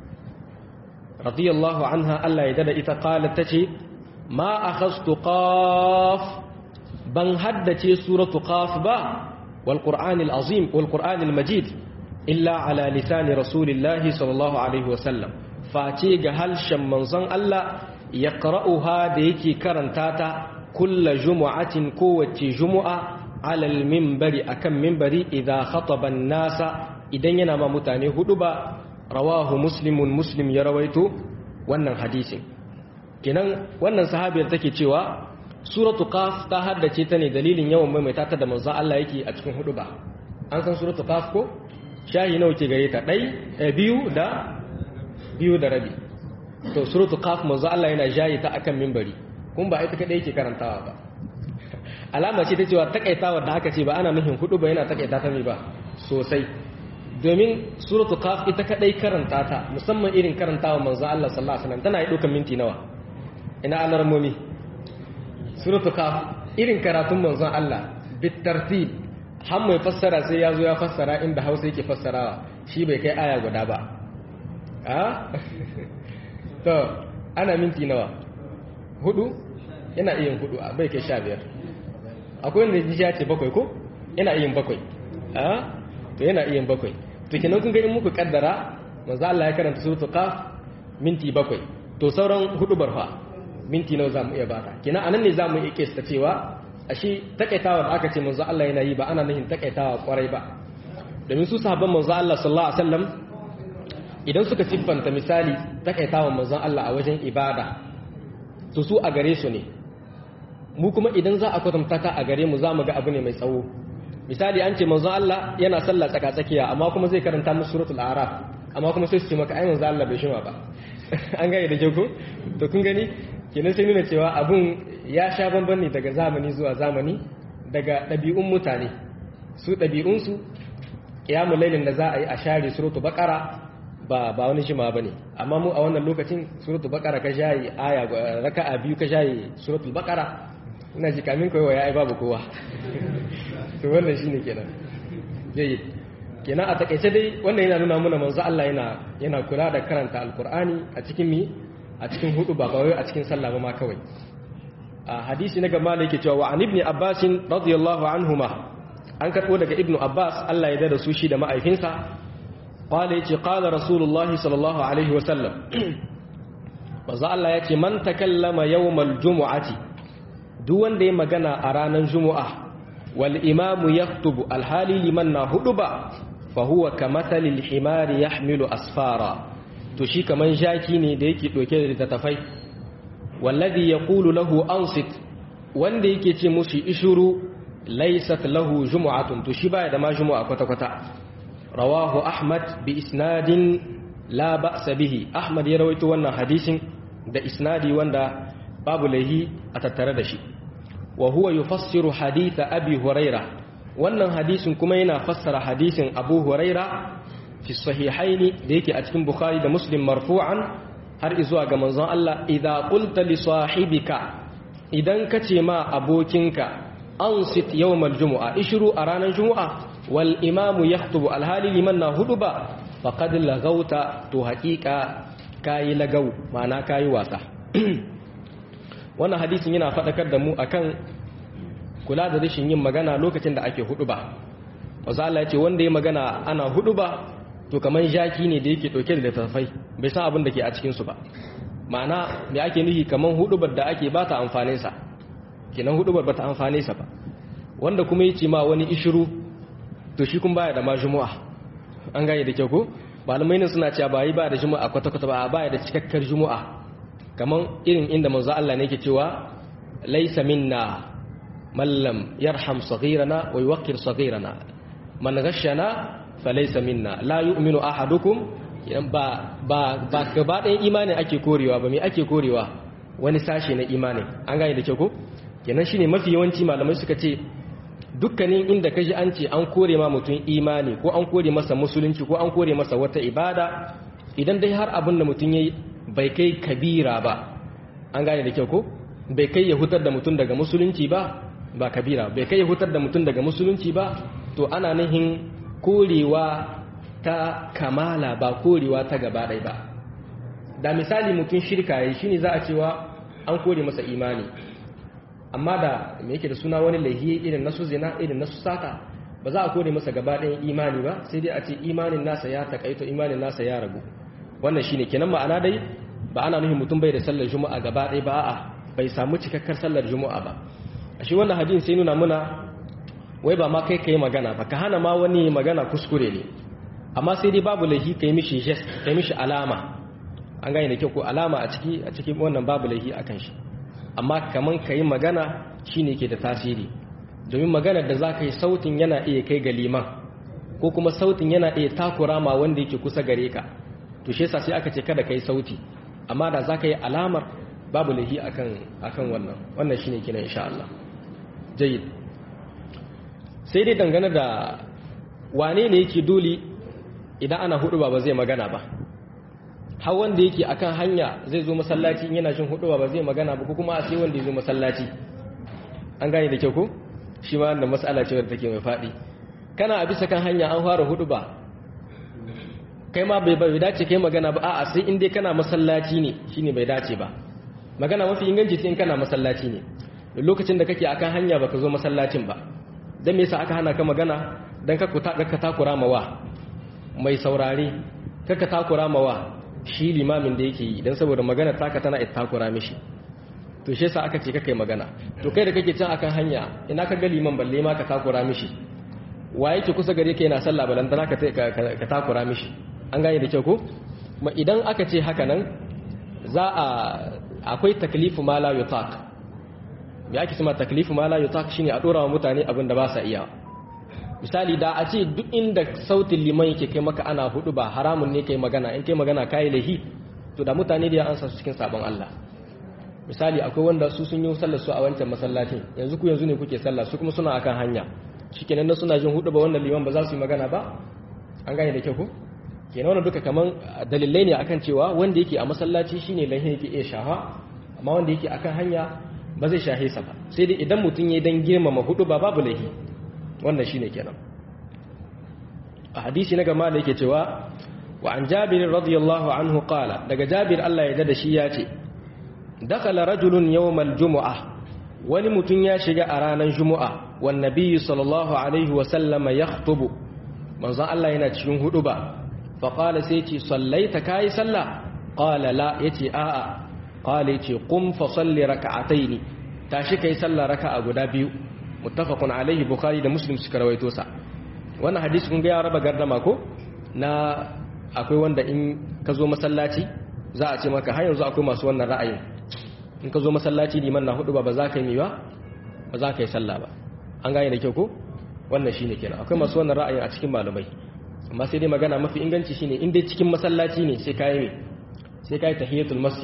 radiyallahu anha Allah ya dada ita qalat tace ma akhastu qaf ban haddace suratu qaf ba wal qur'anil azim wal qur'anil majid illa ala lisani rasulillahi sallallahu alaihi wasallam face ga halshen manzon Allah yaqra'uha da yake karanta ta kulla jumu'atin kowace jumu'a alal minbari akan minbari idza khataba an-nasa idan yana ma mutane hudu ba rawahu muslimun muslim ya rawaito wannan hadisin kenan wannan sahabiyar take cewa suratu qaf ta haddace ta ne dalilin yawan maimaita ta da manzo Allah yake a cikin hudu ba an san suratu qaf ko shahi nawa ke gare ta dai biyu da biyu da rabi to suratu qaf manzo Allah yana jayi ta akan minbari kun ba ita kadai yake karantawa ba alama ce ta cewa takaitawa da aka ce ba ana nufin hudu ba yana takaita ta ne ba sosai domin suratu qaf ita kadai karanta ta musamman irin karantawa manzo Allah sallallahu alaihi wasallam tana yi dukan minti nawa ina alarmomi suratu qaf irin karatun manzon Allah bit tartib har mai fassara sai yazo ya fassara inda Hausa yake fassarawa shi bai kai aya guda ba a to ana minti nawa hudu yana iya hudu bai kai sha biyar akwai wanda ya ce bakwai ko yana iya bakwai a to yana iya bakwai to kenan kun gani muku kaddara manzo Allah ya karanta suratul qaf minti bakwai to sauran hudu barfa minti nawa zamu iya bata kenan anan ne zamu iya kesta cewa ashe takaitawa da aka ce manzo Allah yana yi ba ana nufin takaitawa kwarai ba domin su sahabban manzo Allah sallallahu alaihi wasallam idan suka siffanta misali takaitawa manzo Allah a wajen ibada to su a gare su ne mu kuma idan za a kwatanta ta a gare mu zamu ga abu ne mai tsawo misali an ce manzo Allah yana sallah tsaka-tsakiya amma kuma zai karanta musu suratul a'raf amma kuma sai su ce maka ai manzo Allah bai shima ba an gane da ko to kun gani kenan sai nuna cewa abun ya sha bamban ne daga zamani zuwa zamani daga ɗabi'un mutane su ɗabi'unsu qiyamul lailin da za a yi a share suratul baqara ba ba wani shima bane amma mu a wannan lokacin suratul baqara ka shayi aya raka'a biyu ka shayi suratul baqara ina ji kamin koyo ya ai babu kowa to wannan shine kenan yayi kenan a takeice dai wannan yana nuna mana manzo Allah yana yana kula da karanta alqur'ani a cikin mi a cikin hudu ba kawai a cikin sallah ba ma kawai a hadisi na gaba yake cewa wa an ibn abbas radiyallahu anhuma an karbo daga ibnu abbas Allah ya dada su shi da ma'aifinsa qala yace qala rasulullah sallallahu alaihi wa sallam manzo Allah yace man takallama yawmal jumu'ati duk wanda ya magana a ranar jumu'a wal imamu yaktubu alhali liman na hudu ba fa huwa kamathalil himari yahmilu asfara to shi kaman jaki ne da yake doke da littattafai wallazi yaqulu lahu ansit wanda yake ce musu ishuru laysat lahu jumu'atun to shi baya da ma jumu'a kwata kwata rawahu ahmad bi isnadin la ba'sa bihi ahmad ya rawaito wannan hadisin da isnadi wanda babu laihi a tattare da shi wa huwa yufassiru hadith abi huraira wannan hadisin kuma yana fassara hadisin abu huraira fi sahihaini da yake a cikin bukhari da muslim marfu'an har izuwa ga manzon Allah idza qulta li sahibika idan kace ma abokinka ansit yawmal jumu'a ishru a ranar jumu'a wal imamu yaktubu alhali liman na huduba faqad lagauta to haqiqa kayi lagau ma'ana kayi wasa wannan hadisin yana faɗakar da mu akan kula da rashin yin magana lokacin da ake huduba wanda Allah ya ce wanda ya magana ana huduba to kaman jaki ne da yake dauke da tafai bai san abin da ke a cikin su ba ma'ana me ake nufi kaman hudubar da ake ba ta amfanin sa kenan hudubar ba ta amfane sa ba wanda kuma yace ma wani ishiru to shi kun baya da ma jumu'a an gane da kyau ko malamai ne suna cewa bai ba da jumu'a kwata kwata ba baya da cikakkar jumu'a kaman irin inda manzo Allah ne yake cewa laysa minna man lam yarham saghirana wa yuwaqqir saghirana man ghashana falaysa minna la yu'minu ahadukum idan ba ba ba gaba ɗayan imani ake korewa ba me ake korewa wani sashi na imani an gane da kyau ko kenan shine mafi yawanci malamai suka ce dukkanin inda kaji an ce an kore ma mutum imani ko an kore masa musulunci ko an kore masa wata ibada idan dai har abin da mutum yayi bai kai kabira ba an gane da kyau ko bai kai ya hutar da mutum daga musulunci ba ba kabira bai kai ya hutar da mutum daga musulunci ba to ana nihin korewa ta kamala ba korewa ta gaba ɗaya ba da misali mutum shirka yayi shine za a cewa an kore masa imani amma da me yake da suna wani laihi irin nasu zina irin nasu sata ba za a kore masa gaba ɗayan imani ba sai dai a ce imanin nasa ya takaito imanin nasa ya ragu wannan shine kenan ma'ana dai ba ana nufin mutum bai da sallar juma'a gaba ɗaya ba a'a bai samu cikakkar sallar juma'a ba ashe wannan hadin sai nuna muna wai ba ma kai kai magana ba ka hana ma wani magana kuskure ne amma sai dai babu laihi kai mishi gest kai mishi alama an gane da kyau ko alama a ciki a cikin wannan babu laihi akan shi amma kaman kai magana shine ke da tasiri domin maganar da zaka yi sautin yana iya kai ga liman ko kuma sautin yana iya takura ma wanda yake kusa gare ka to shi yasa sai aka ce kada kai sauti amma da zaka yi alamar babu lahi akan akan wannan wannan shine kenan insha Allah jayyid sai dai dangane da wane ne yake dole idan ana hudu ba zai magana ba har wanda yake akan hanya zai zo masallaci yana jin hudu ba zai magana ba ko kuma a sai wanda ya zo masallaci an gane da kyau ko shi ma wannan mas'ala ce wadda take mai fadi kana a bisa kan hanya an fara hudu ba kai ma bai bai dace kai magana ba a'a sai in dai kana masallaci ne shine bai dace ba magana mafi inganci sai in kana masallaci ne lokacin da kake akan hanya baka zo masallacin ba dan me yasa aka hana ka magana dan ka kuta ka takura mawa mai saurare ka takura mawa shi limamin da yake yi dan saboda magana taka tana ita takura mishi to shi yasa aka ce ka kai magana to kai da kake can akan hanya ina ka ga liman balle ma ka takura mishi wa yake kusa gare ka yana sallah balantana ka ka takura mishi an gane da kyau ko kuma idan aka ce haka nan za a akwai taklifu ma la yutaq me ake cewa taklifu ma la yutaq shine a dora wa mutane abin da ba sa iya misali da a ce duk inda sautin liman yake kai maka ana hudu ba haramun ne kai magana in kai magana kai lahi to da mutane da ya ansa su cikin sabon Allah misali akwai wanda su sun yi sallar su a wancan masallacin yanzu ku yanzu ne kuke sallah su kuma suna akan hanya shikenan da suna jin hudu ba wannan liman ba za su yi magana ba an gane da kyau ko kenan wannan duka kaman dalilai ne akan cewa wanda yake a masallaci shine lahi yake iya shaha amma wanda yake akan hanya ba zai shahe sa ba sai dai idan mutun yayin dan girmama hudu ba babu lahi wannan shine kenan a hadisi na gama da yake cewa wa an Jabir radiyallahu anhu qala daga Jabir Allah ya da shi ya ce dakhala rajulun yawmal jumu'ah wani mutun ya shiga a ranar jumu'a wan nabiyyu sallallahu alaihi wa sallama yakhutubu manzo Allah yana cikin huduba fa qala sai ce sallaita kai sallah qala la yace a'a qala yace qum fa salli rak'atayn tashi kai sallah raka'a guda biyu muttafaqun alaihi bukhari da muslim suka rawaito sa wannan hadisi kun ga ya raba gardama ko na akwai wanda in ka zo masallaci za a ce maka har yanzu akwai masu wannan ra'ayin in ka zo masallaci liman na hudu ba ba za ka yi ba ba za ka yi sallah ba an gane da kyau ko wannan shine kenan akwai masu wannan ra'ayin a cikin malamai amma sai dai magana mafi inganci shine in dai cikin masallaci ne sai kai me sai kai tahiyatul masjid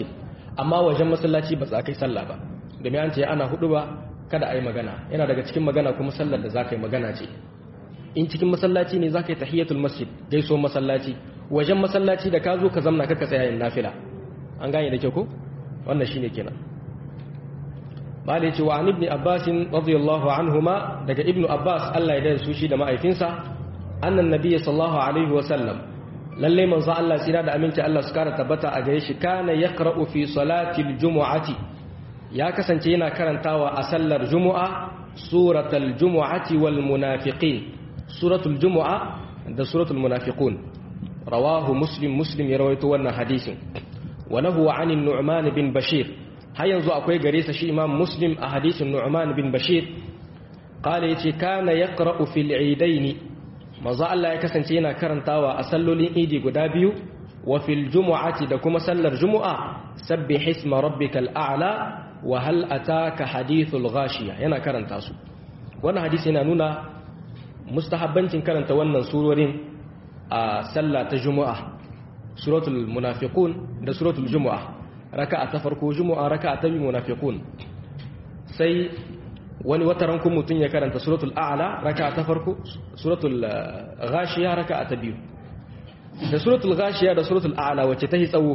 amma wajen masallaci ba za ka yi sallah ba domin an ce ana hudu ba kada a yi magana yana daga cikin magana kuma sallar da za ka yi magana ce in cikin masallaci ne za ka yi tahiyatul masjid gaiso masallaci wajen masallaci da ka zo ka zamna kaka tsaya yin nafila an gane da kyau ko wannan shine kenan bala yace wa an ibn abbas radiyallahu anhuma daga ibnu abbas Allah ya dade su shi da ma'aifinsa annan nabiyyi sallallahu alaihi wa sallam lalle manzo Allah sira da aminci Allah su kara tabbata a gare shi kana yaqra'u fi salati aljum'ati ya kasance yana karantawa a sallar jumu'a suratul jumu'ati wal munafiqin suratul jumu'a da suratul munafiqun rawahu muslim muslim ya rawaito wannan hadisin wa lahu an an-nu'man bin bashir har yanzu akwai gare sa shi imam muslim a hadisin nu'man bin bashir qala yace kana yaqra'u fil eidaini manzo Allah ya kasance yana karantawa a sallolin idi guda biyu wa fil jumu'ati da kuma sallar jumu'a sabbih isma rabbikal a'la wa hal ataka hadithul ghashiya yana karanta su wannan hadisi yana nuna mustahabbancin karanta wannan surorin a sallah ta jumu'a suratul munafiqun da suratul jumu'a raka'a ta farko jumu'a raka'a ta biyu munafiqun sai wani wataran kun mutun ya karanta suratul a'la raka'a ta farko suratul ghashiya raka'a ta biyu da suratul ghashiya da suratul a'la wacce ta yi tsawo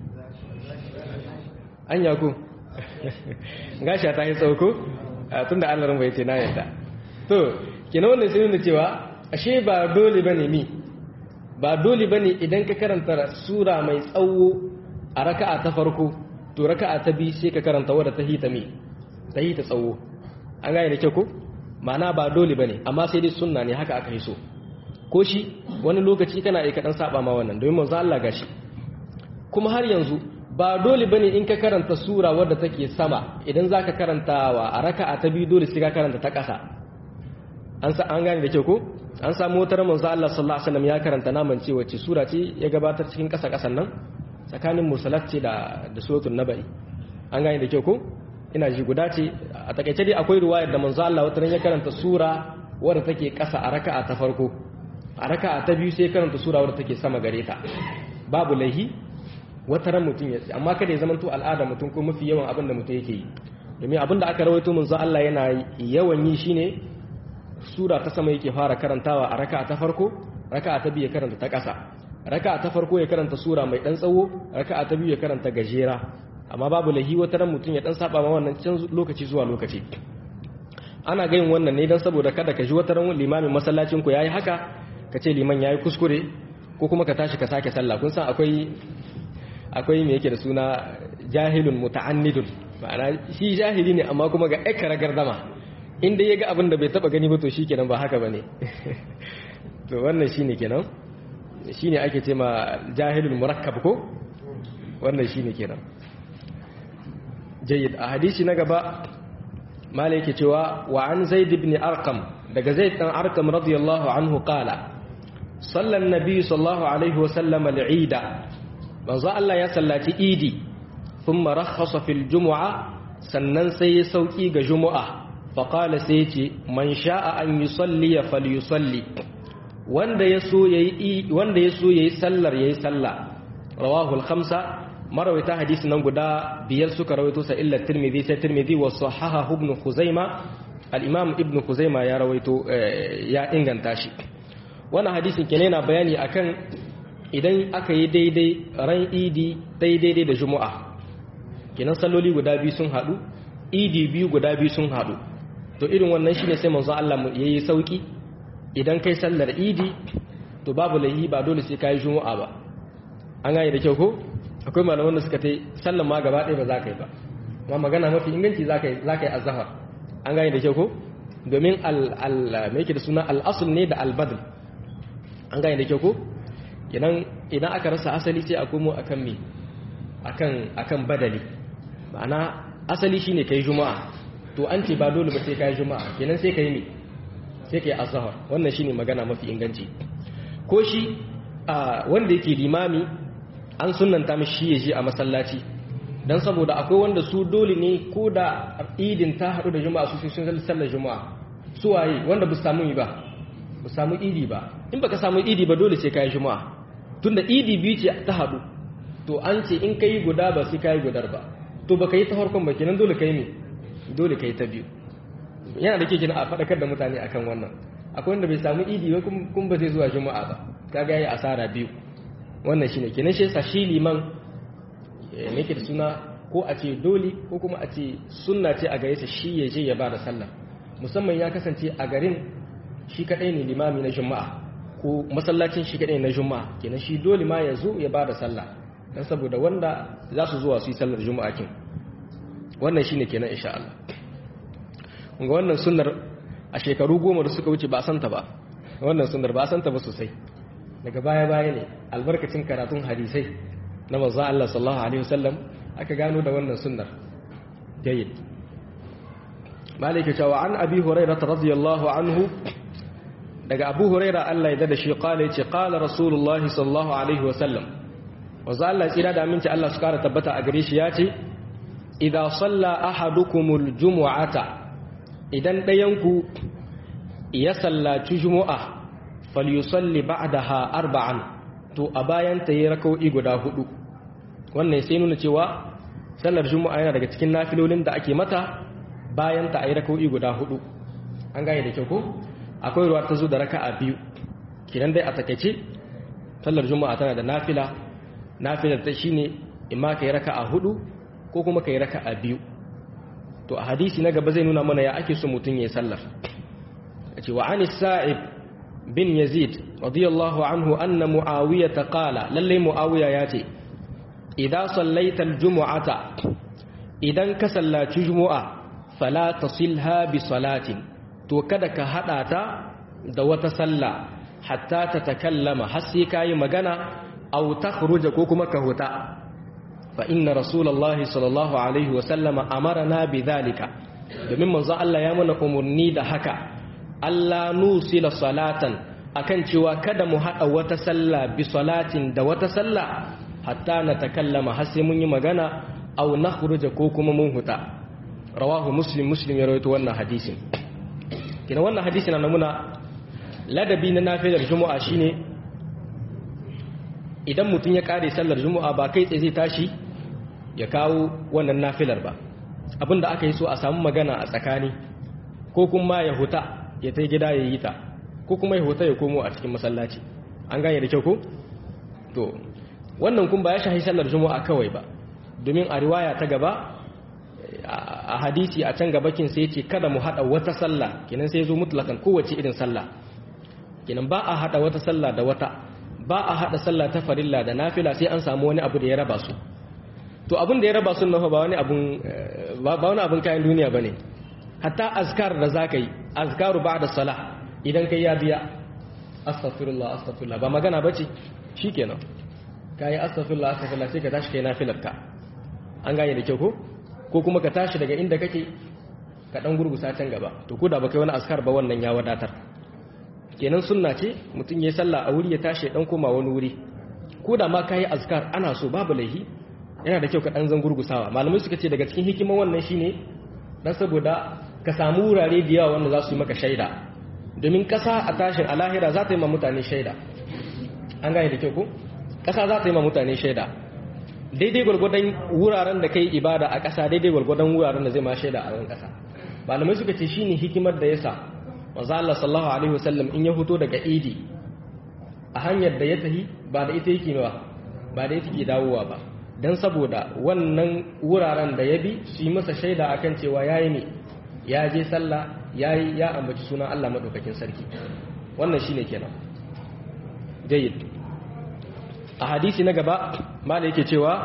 anya ku gashiya ta yi tsawo ko tunda Allah ran bai ce na yadda to kina wannan sai nuna cewa ashe ba dole bane mi ba dole bane idan ka karanta sura mai tsawo a raka'a ta farko to raka'a ta biyu sai ka karanta wadda ta hita mi ta hita tsawo an gane da kyau ko ma'ana ba dole bane amma sai dai sunna ne haka aka yi so ko shi wani lokaci kana aika dan saba ma wannan domin manzo Allah gashi kuma har yanzu ba dole bane in ka karanta sura wadda take sama idan zaka karantawa a raka'a ta biyu dole sai ka karanta ta ƙasa an sa an gane da kyau ko an samu wata manzo Allah sallallahu alaihi wasallam ya karanta naman ce wacce sura ce ya gabatar cikin ƙasa ƙasan nan tsakanin musalat ce da da suratul nabai an gane da kyau ko ina ji guda ce a takaice dai akwai riwayar da manzo Allah wata ya karanta sura wadda take ƙasa a raka'a ta farko a raka'a ta biyu sai karanta sura wadda take sama gare ta babu laihi wata ran mutum ya amma kada ya zama to al'ada mutum ko mafi yawan abin da mutum yake yi domin abin da aka rawaito manzo Allah yana yawan yi shine sura ta sama yake fara karantawa a raka'a ta farko raka'a ta biyu ya karanta ta ƙasa raka'a ta farko ya karanta sura mai dan tsawo raka'a ta biyu ya karanta gajera amma babu lahi wata ran mutum ya dan saba ma wannan can lokaci zuwa lokaci ana ga yin wannan ne dan saboda kada ka ji wata ran limamin masallacin ku yayi haka ka ce liman yayi kuskure ko kuma ka tashi ka sake sallah kun san akwai akwai me yake da suna jahilun muta'annidun ma'ana shi jahili ne amma kuma ga ekkara gardama inda ya ga abin da bai taba gani ba to shikenan ba haka bane to wannan shine kenan shine ake ce ma jahilul murakkab ko wannan shine kenan jayyid a hadisi na gaba malai yake cewa wa an zaid ibn arqam daga zaid dan arqam radiyallahu anhu qala salla an-nabi sallallahu alaihi wa sallam al-eid manzo Allah ya sallaci idi thumma rakhasa fil jumu'a sannan sai ya sauki ga jumu'a fa qala sai ya ce man sha'a an yusalli falyusalli wanda yaso yayi wanda yaso yayi sallar yayi sallah rawahu al-khamsa marawita hadisi nan guda biyar suka rawaito sa illa tirmidhi sai tirmidhi wa sahahahu ibn khuzaima al-imam ibn khuzaima ya rawaito ya inganta shi wannan hadisin kenan yana bayani akan idan aka yi daidai ran idi daidai da juma'a kenan salloli guda biyu sun hadu idi biyu guda biyu sun hadu to irin wannan shine sai manzo Allah yayi sauki idan kai sallar idi to babu lahi ba dole sai kai juma'a ba an gane da kyau ko akwai malaman da suka tai sallan ma gaba ɗaya ba za ka yi ba amma magana mafi inganci za ka yi za ka yi azhar an gane da kyau ko domin al al me yake da suna al asl ne da al badl an gane da kyau ko idan idan aka rasa asali sai a komo akan me akan akan badali ma'ana asali shine kai juma'a to an ce ba dole ba sai kai juma'a kenan sai kai me sai kai azhar wannan shine magana mafi inganci ko shi wanda yake limami an sunanta mishi ya je a masallaci dan saboda akwai wanda su dole ne ko da idin ta hadu da juma'a su sun sallar juma'a su waye wanda ba su samu yi ba ba samu idi ba in baka samu idi ba dole sai kai juma'a tunda idi biyu ce ta hadu to an ce in kai guda ba sai kai gudar ba to baka yi ta farkon ba kenan dole kai ne dole kai ta biyu yana da kike a fadakar da mutane akan wannan akwai wanda bai samu idi ba kun ba zai zuwa juma'a ba kaga yayi asara biyu wannan shine kenan shi yasa shi liman ne ke da suna ko a ce dole ko kuma a ce sunna ce a gare sa shi ya je ya ba da sallah musamman ya kasance a garin shi kadai ne limami na juma'a ko masallacin shi kadai na juma'a kenan shi dole ma ya zo ya ba da sallah dan saboda wanda za su zuwa su yi sallar juma'a kin wannan shine kenan insha Allah kun ga wannan sunnar a shekaru goma da suka wuce ba a santa ba wannan sunnar ba a santa ba sosai daga baya baya ne albarkacin karatun hadisai na manzo Allah sallallahu alaihi wasallam aka gano da wannan sunnar jayyid malika cewa an abi hurairah radiyallahu anhu daga abu hurairah Allah ya dada shi kala yace qala rasulullahi sallallahu alaihi wasallam manzo Allah tsira da aminci Allah su kara tabbata a gare shi yace idza salla ahadukumul jumu'ata idan dayanku ya sallaci jumu'a falyusalli ba'daha arba'an to a bayan ta yi rak'o'i guda hudu wannan sai nuna cewa sallar juma'a yana daga cikin nafilolin da ake mata bayan ta ayi rak'o'i guda hudu an gane da kyau ko akwai ruwa ta zo da raka'a biyu kidan dai a takeice sallar juma'a tana da nafila nafilar ta shine imma kai raka'a hudu ko kuma kai raka'a biyu to a hadisi na gaba zai nuna mana ya ake so mutun yayin sallar yace wa anis sa'ib bin yazid radiyallahu anhu anna muawiyah qala lalle muawiya yace idan sallaita aljum'ata idan ka sallaci jumu'a fala tasilha bi salatin to kada ka hada ta da wata salla hatta ta takallama har sai kai magana aw takhruja ko kuma ka huta fa inna rasulullahi sallallahu alaihi wasallama amarna bidhalika domin manzo Allah ya mana umurni da haka Allah nusila salatan akan cewa kada mu hada wata salla bi salatin da wata salla hatta na takallama har sai mun yi magana aw nakhruja ko kuma mun huta rawahu muslim muslim ya rawaito wannan hadisin kina wannan hadisi na namuna ladabi na nafilar juma'a shine idan mutun ya kare sallar juma'a ba kai tsaye zai tashi ya kawo wannan nafilar ba abinda aka yi so a samu magana a tsakani ko kuma ya huta ya tai gida ya yi ta ko kuma ya huta ya komo a cikin masallaci an gane da kyau ko to wannan kun ba ya shahi sallar juma'a kawai ba domin a riwaya ta gaba a hadisi a can gabakin sai ce kada mu hada wata sallah kenan sai zo mutlakan kowace irin sallah kenan ba a hada wata sallah da wata ba a hada sallah ta farilla da nafila sai an samu wani abu da ya raba su to abin da ya raba su nafa ba wani abun ba wani abun kayan duniya bane hatta azkar da zaka yi azkaru ba'da salah idan kai ya biya astaghfirullah astaghfirullah ba magana bace shikenan kai astaghfirullah astaghfirullah sai ka tashi kai nafilarka an gane da kyau ko ko kuma ka tashi daga inda kake ka dan gurgusa can gaba to ko da baka yi wani askar ba wannan ya wadatar kenan sunna ce mutun yayin sallah a wuri ya tashi dan koma wani wuri ko da ma kai askar ana so babu laihi yana da kyau ka dan zan gurgusawa malamai suka ce daga cikin hikiman wannan shine dan saboda ka samu wurare da yawa wanda za su yi maka shaida domin kasa a tashin alahira za ta yi ma mutane shaida an gane da kyau ko kasa za ta yi ma mutane shaida daidai gwargwadon wuraren da kai ibada a ƙasa daidai gwargwadon wuraren da zai ma shaida a ran ƙasa malamai suka ce shine hikimar da yasa manzo Allah sallallahu alaihi wasallam in ya fito daga idi a hanyar da ya tahi ba da ita yake ba ba da ita yake dawowa ba dan saboda wannan wuraren da ya bi su yi masa shaida akan cewa yayi ne ya je sallah yayi ya ambaci sunan Allah madaukakin sarki wannan shine kenan jayyid a hadisi na gaba mala yake cewa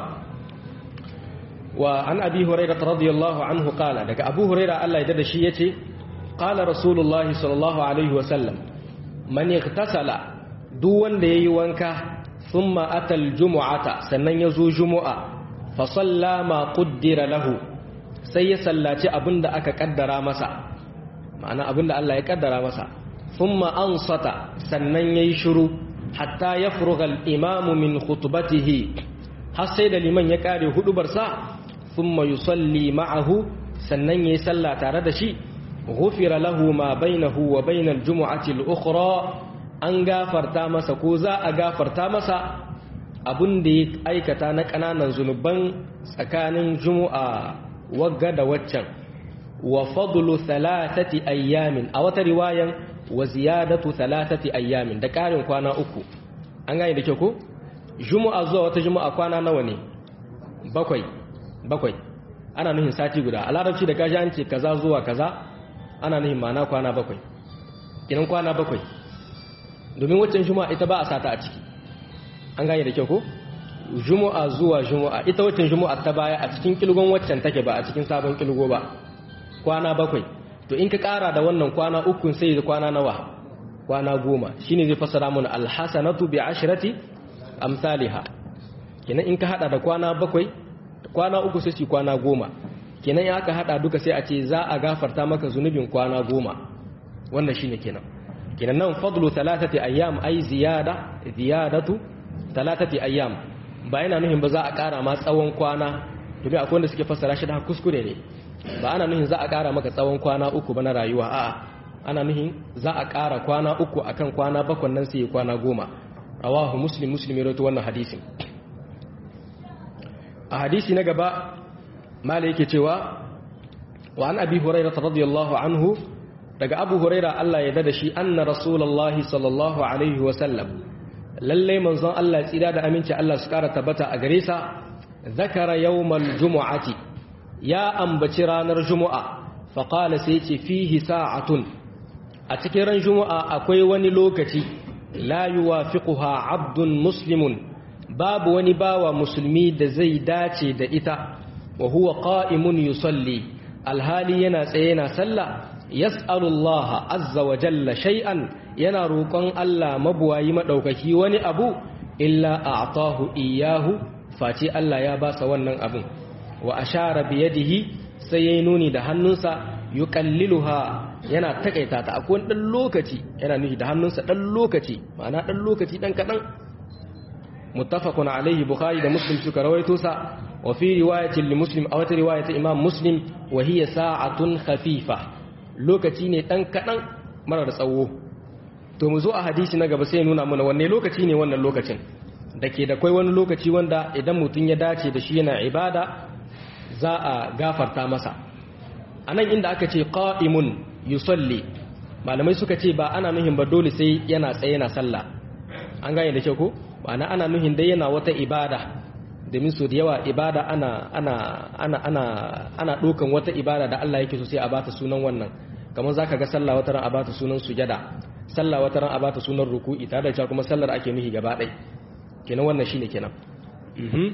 wa an abi hurairah radiyallahu anhu qala daga abu hurairah Allah ya dada shi yace qala rasulullahi sallallahu alaihi wa sallam man ightasala duk wanda yayi wanka thumma atal jumu'ata sannan yazo jumu'a fa salla ma qaddara lahu sai ya sallaci abinda aka kaddara masa ma'ana abinda Allah ya kaddara masa thumma ansata sannan yayi shiru hatta ya furugal imamu min khutbatihi har sai da liman ya kare hudubarsa thumma yusalli ma'ahu sannan yayi sallah tare da shi ghufira lahu ma bainahu wa bainal jumu'ati al-ukhra an gafarta masa ko za a gafarta masa abun da ya aikata na ƙananan zunuban tsakanin jumu'a wagga da waccan wa fadlu thalathati ayyamin a wata riwayan wa ziyadatu thalathati ayyamin da ƙarin kwana uku an gane da kyau ko jumu'a zuwa wata jumu'a kwana nawa ne bakwai bakwai ana nuhin sati guda a larabci da kaji an ce kaza zuwa kaza ana nuhin ma'ana kwana bakwai kinan kwana bakwai domin waccan jumu'a ita ba a sata a ciki an gane da kyau ko jumu'a zuwa jumu'a ita waccan jumu'a ta baya a cikin kilgon waccan take ba a cikin sabon kilgo ba kwana bakwai to in ka kara da wannan kwana uku sai da kwana nawa kwana goma shine zai fassara mana alhasanatu bi ashrati amsalha kenan in ka hada da kwana bakwai kwana uku sai kwana goma kenan in aka hada duka sai a ce za a gafarta maka zunubin kwana goma wannan shine kenan kenan nan fadlu thalathati ayyam ay ziyada ziyadatu thalathati ayyam ba yana nuhin ba za a kara ma tsawon kwana domin akwai wanda suke fassara shi da kuskure ne ba ana nuhin za a kara maka tsawon kwana uku ba na rayuwa a'a ana nuhin za a kara kwana uku akan kwana bakwai nan sai kwana goma rawahu muslim muslim ya rawaito wannan hadisin a hadisi na gaba mala yake cewa wa an abi hurairah radiyallahu anhu daga abu hurairah Allah ya dada shi anna rasulullahi sallallahu alaihi wa sallam lalle manzon Allah tsira da aminci Allah su kara tabbata a gare sa zakara yawmal jumu'ati ya ambaci ranar jumu'a fa qala sai ce fihi sa'atun a cikin ran jumu'a akwai wani lokaci la yuwafiquha abdun muslimun babu wani bawa musulmi da zai dace da ita wa huwa qa'imun yusalli alhali yana tsaye yana sallah yas'alullaha azza wa jalla shay'an yana roƙon Allah mabuwayi madaukaki wani abu illa a'tahu iyyahu face Allah ya ba sa wannan abun wa ashara bi yadihi sai yayi nuni da hannunsa yuqalliluha yana takaita ta akwai dan lokaci yana nufi da hannunsa dan lokaci ma'ana dan lokaci dan kadan muttafaqun alayhi bukhari da muslim suka rawaito sa wa fi riwayatin li muslim aw ta riwayat imam muslim wa hiya sa'atun khafifa lokaci ne dan kadan marar tsawo to mu zo a hadisi na gaba sai nuna mana wanne lokaci ne wannan lokacin dake da kai wani lokaci wanda idan mutun ya dace da shi yana ibada za a gafarta masa anan inda aka ce qa'imun yusalli malamai suka ce ba ana nuhin ba dole sai yana tsaye yana sallah an gane da kyau ko ma'ana ana nuhin dai yana wata ibada domin so da yawa ibada ana ana ana ana ana dokan wata ibada da Allah yake so sai a bata sunan wannan kamar zaka ga sallah wata ran a bata sunan sujada sallah wata ran a bata sunan ruku'i tare da cewa kuma sallar ake nuhi gaba ɗaya kenan wannan shine kenan mhm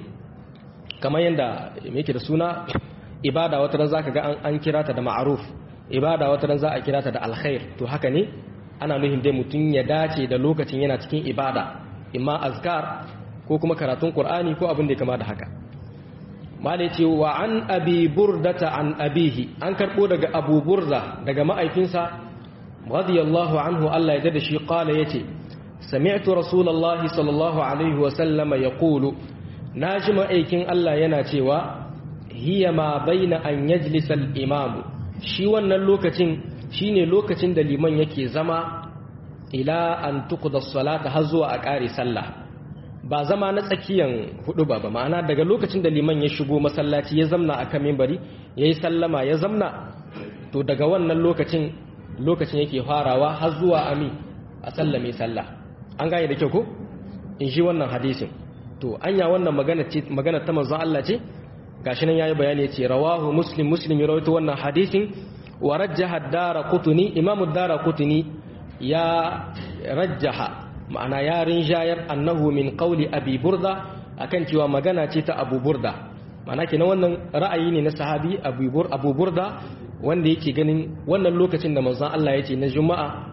kamar yanda me yake da suna ibada wata ran zaka ga an, an kira ta da ma'ruf ibada wata ran za a kira ta da alkhair to haka ne ana nuhin dai mutun ya dace da lokacin yana cikin ibada imma azkar ko kuma karatun qur'ani ko abin da kama da haka malai ce wa an abi burdata an abihi an karbo daga abu burda daga ma'aikinsa radiyallahu anhu Allah ya dade shi qala yace sami'tu rasulullahi sallallahu alaihi wa sallama yaqulu naji ma'aikin Allah yana cewa hiya ma baina an yajlisa al-imamu shi wannan lokacin shine lokacin da liman yake zama ila an tuqda as-salata har zuwa a kare sallah ba zama na tsakiyan hudu ba ba ma'ana daga lokacin da liman ya shigo masallaci ya zamna akan minbari yayi sallama ya zamna to daga wannan lokacin lokacin yake farawa har zuwa ami a sallame sallah an gane da kyau ko in shi wannan hadisin to anya wannan magana ce magana ta manzon Allah ce gashi nan yayi bayani yace rawahu muslim muslim ya rawaito wannan hadisin wa rajjaha ad-daraqutni imam ad-daraqutni ya rajjaha ma'ana ya rinjayar annahu min qawli abi burda akan cewa magana ce ta abu burda ma'ana kenan wannan ra'ayi ne na sahabi abu bur abu burda wanda yake ganin wannan lokacin da manzon Allah yace na juma'a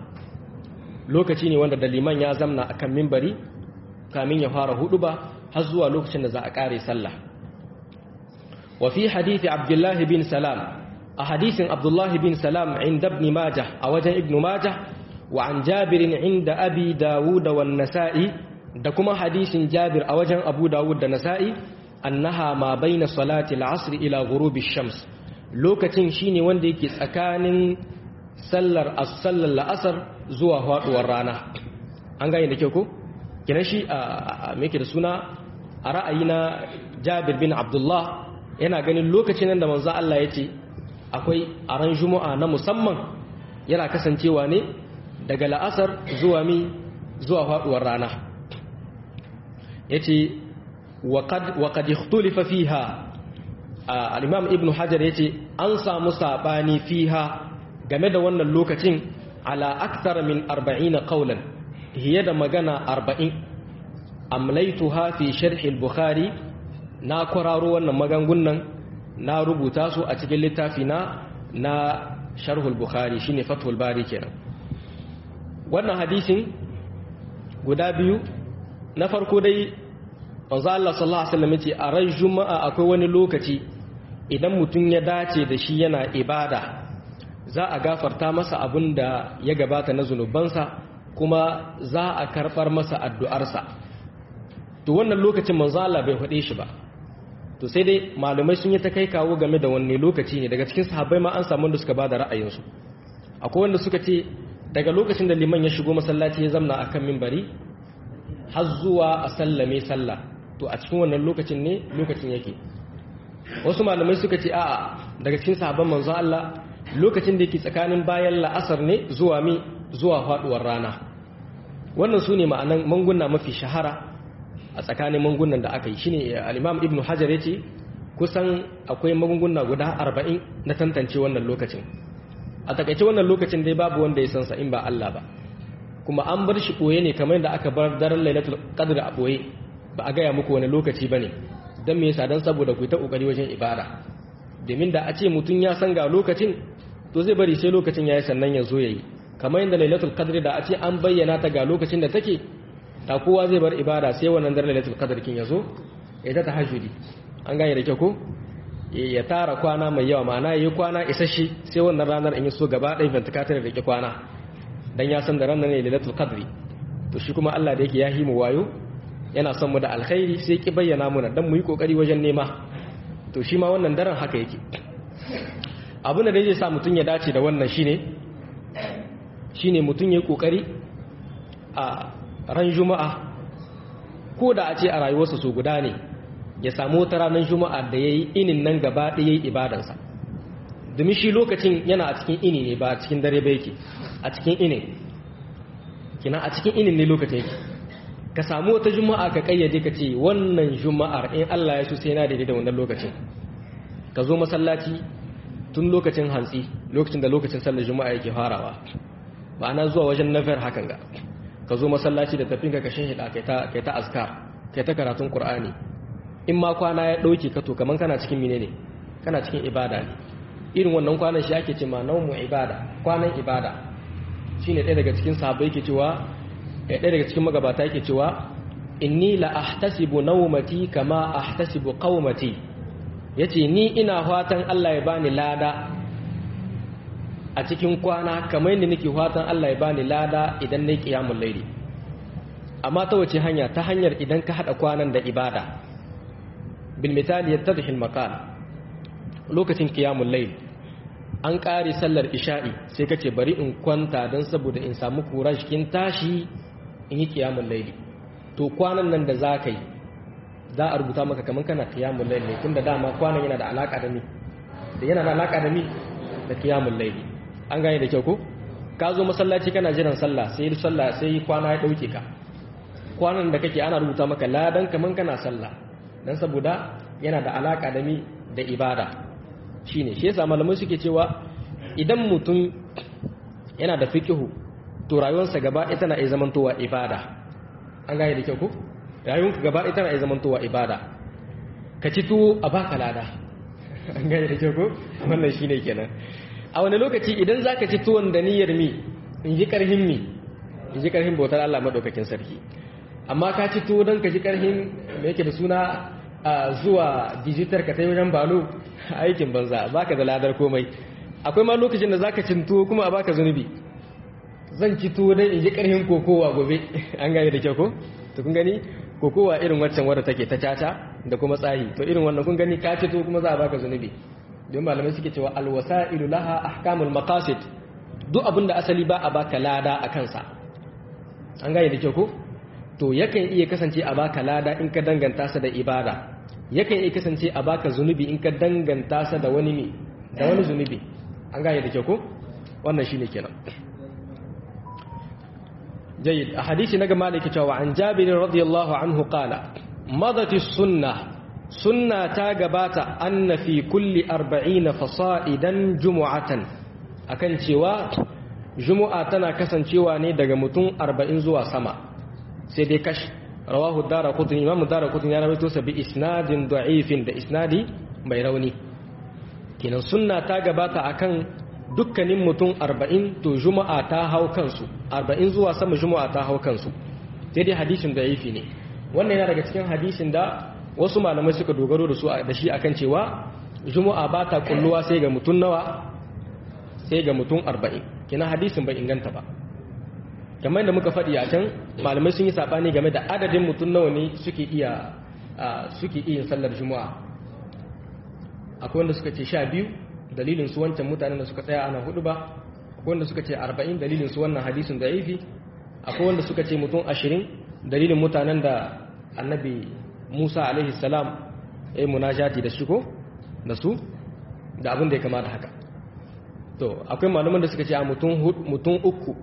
lokaci ne wanda da liman ya zamna akan minbari kamin ya fara huduba har zuwa lokacin da za a kare sallah wa fi hadisi abdullah bin salam a hadisin abdullah bin salam inda ibn majah a wajen ibn majah wa an jabir inda abi dawud wa an-nasa'i da kuma hadisin jabir a wajen abu dawud da nasa'i annaha ma baina salati al-asr ila ghurubi ash-shams lokacin shine wanda yake tsakanin sallar as-sallar la'asar zuwa faduwar rana an gane da kyau ko kina shi a me yake da suna a ra'ayi na Jabir bin Abdullah yana ganin lokacin nan da manzo Allah ya ce akwai aran juma'a na musamman yana kasancewa ne daga la'asar zuwa mi zuwa faduwar rana yace wa qad wa qad ikhtulifa fiha al-imam ibn hajar yace an samu sabani fiha game da wannan lokacin ala akthar min arba'ina qawlan hiya da magana arba'in amlaituha fi sharh al-bukhari na kwararo wannan magangunan na rubuta su a cikin littafi na na sharh al-bukhari shine fathul bari kenan wannan hadisin guda biyu na farko dai manzo Allah sallallahu alaihi wasallam yace a ran juma'a akwai wani lokaci idan mutum ya dace da shi yana ibada za a gafarta masa abin da ya gabata na zunubansa kuma za a karbar masa addu'arsa to wannan lokacin manzo Allah bai faɗe shi ba to sai dai malumai sun yi ta kai kawo game da wanne lokaci ne daga cikin sahabbai ma an samu wanda suka bada ra'ayinsu akwai wanda suka ce daga lokacin da liman ya shigo masallaci ya zamna akan minbari har zuwa a sallame sallah to a cikin wannan lokacin ne lokacin yake wasu malamai suka ce a'a daga cikin sahabban manzon Allah lokacin da yake tsakanin bayan la'asar ne zuwa mi zuwa faduwar rana wannan sune ma'anan manguna mafi shahara a tsakanin mangunan da aka yi shine al-Imam Ibn Hajar yace kusan akwai magunguna guda arba'in na tantance wannan lokacin a takaice wannan lokacin dai babu wanda ya san sa in ba Allah ba kuma an bar shi boye ne kamar yadda aka bar daren Lailatul Qadr a boye ba a gaya muku wani lokaci bane dan me yasa dan saboda ku ta kokari wajen ibada domin da a ce mutun ya san ga lokacin to zai bari sai lokacin yayi sannan ya zo yayi kamar yadda Lailatul Qadr da a ce an bayyana ta ga lokacin da take ta kowa zai bar ibada sai wannan daren Lailatul Qadr kin yazo ya ta tahajjudi an gane da kyau ko ya tara kwana mai yawa ma'ana yayi kwana isasshe sai wannan ranar in so gaba ɗaya fantakatar da ke kwana dan ya san da ranar ne Lailatul Qadr to shi kuma Allah da yake ya himu wayo yana son mu da alkhairi sai ki bayyana muna dan mu yi kokari wajen nema to shi ma wannan daren haka yake abin da zai sa mutun ya dace da wannan shine shine mutun yayi kokari a ran juma'a ko da a ce a rayuwarsa so guda ne ya samu wata ranar juma'a da yayi inin nan gaba da yayi ibadansa domin shi lokacin yana a cikin ini ne ba a cikin dare ba yake a cikin inin kina a cikin inin ne lokacin yake ka samu wata juma'a ka kayyade ka ce wannan juma'ar in Allah ya so sai na daidai da wannan lokacin ka zo masallaci tun lokacin hantsi lokacin da lokacin sallar juma'a yake farawa ba ana zuwa wajen nafar hakan ga ka zo masallaci da tafinka ka shinhida kai ta kai ta azkar kai ta karatun qur'ani in ma kwana ya dauke ka to kaman kana cikin menene kana cikin ibada ne irin wannan kwanan shi ake cewa naumu ibada kwanan ibada shine ɗaya daga cikin sahabbai yake cewa ɗaya daga cikin magabata yake cewa inni la ahtasibu nawmati kama ahtasibu qaumati yace ni ina fatan Allah ya bani lada a cikin kwana kamar yadda nake fatan Allah ya bani lada idan nayi qiyamul layli amma ta wace hanya ta hanyar idan ka hada kwanan da ibada bil misali yattadhi al maqal lokacin qiyamul layl an kare sallar isha'i sai kace bari in kwanta dan saboda in samu courage kin tashi in yi qiyamul layli to kwanan nan da zakai za a rubuta maka kaman kana qiyamul layl ne tunda dama kwanan yana da alaka da mi da yana da alaka da mi da qiyamul layli an gane da kyau ko ka zo masallaci kana jiran sallah sai sallah sai kwana ya dauke ka kwanan da kake ana rubuta maka ladan kaman kana sallah dan saboda yana da alaka da mi da ibada shine shi yasa malamai suke cewa idan mutum yana da fiqhu to rayuwarsa gaba ita na iya zamantowa ibada an gane da kyau ko rayuwarka gaba ita na iya zamantowa ibada ka ci tuwo a baka lada an gane da kyau ko wannan shine kenan a wani lokaci idan zaka ci tuwon da niyyar mi in ji karhin mi in ji karhin bautar Allah madaukakin sarki amma ka ci tuwo don ka ji karhin me yake da suna zuwa digitar ka ta wajen balo aikin banza baka da ladar komai akwai ma lokacin da zaka cin tuwo kuma a baka zunubi zan ci tuwo dan in ji karhin kokowa gobe an gane da kyau ko to kun gani kokowa irin waccan wadda take ta caca da kuma tsahi to irin wannan kun gani ka ci tuwo kuma za a baka zunubi don malamai suke cewa alwasailu laha ahkamul maqasid duk abinda asali ba a baka lada a kansa an gane da kyau ko to yakan iya kasance a baka lada in ka danganta sa da ibada, yakan iya kasance a baka zunubi in ka danganta sa da wani ne da wani zunubi. An gane da kyau ko? Wannan shine kenan. jayyid. A hadisi na gama da yake cewa an Jabir radiyallahu anhu qala madati sunnah sunna ta gabata anna fi kulli arba'ina fasa'idan jumu'atan, akan cewa jumu'a tana kasancewa ne daga mutum arba'in zuwa sama. Sai dai kash rawahu daraqutni, imam daraqutni ya rawaito sa bi isnadin da'ifin, da isnadi mai rauni. Kenan sunna ta gabata akan dukkanin mutum arba'in to jumu'a ta hau kansu, arba'in zuwa sama jumu'a ta hau kansu. Sai dai hadisin da'ifi ne. Wannan yana daga cikin hadisin da wasu malamai suka dogaro da su da shi akan cewa jumu'a ba ta kulluwa sai ga mutum nawa, sai ga mutum arba'in. Kina hadisin bai inganta ba. Kamar da muka faɗi a can, malamai sun yi saɓani game da adadin mutum nawa ne suke iya suke iya sallar jumu'a. Akwai wanda suka ce sha biyu, dalilin su wancan mutanen da suka tsaya ana hudu ba. Akwai wanda suka ce arba'in, dalilin su wannan hadisin da yafi. Akwai wanda suka ce mutum ashirin, dalilin mutanen da annabi Musa alaihi salam ya yi munajati da shi ko da su da abin da ya kama da haka. To akwai malaman da suka ce a mutum uku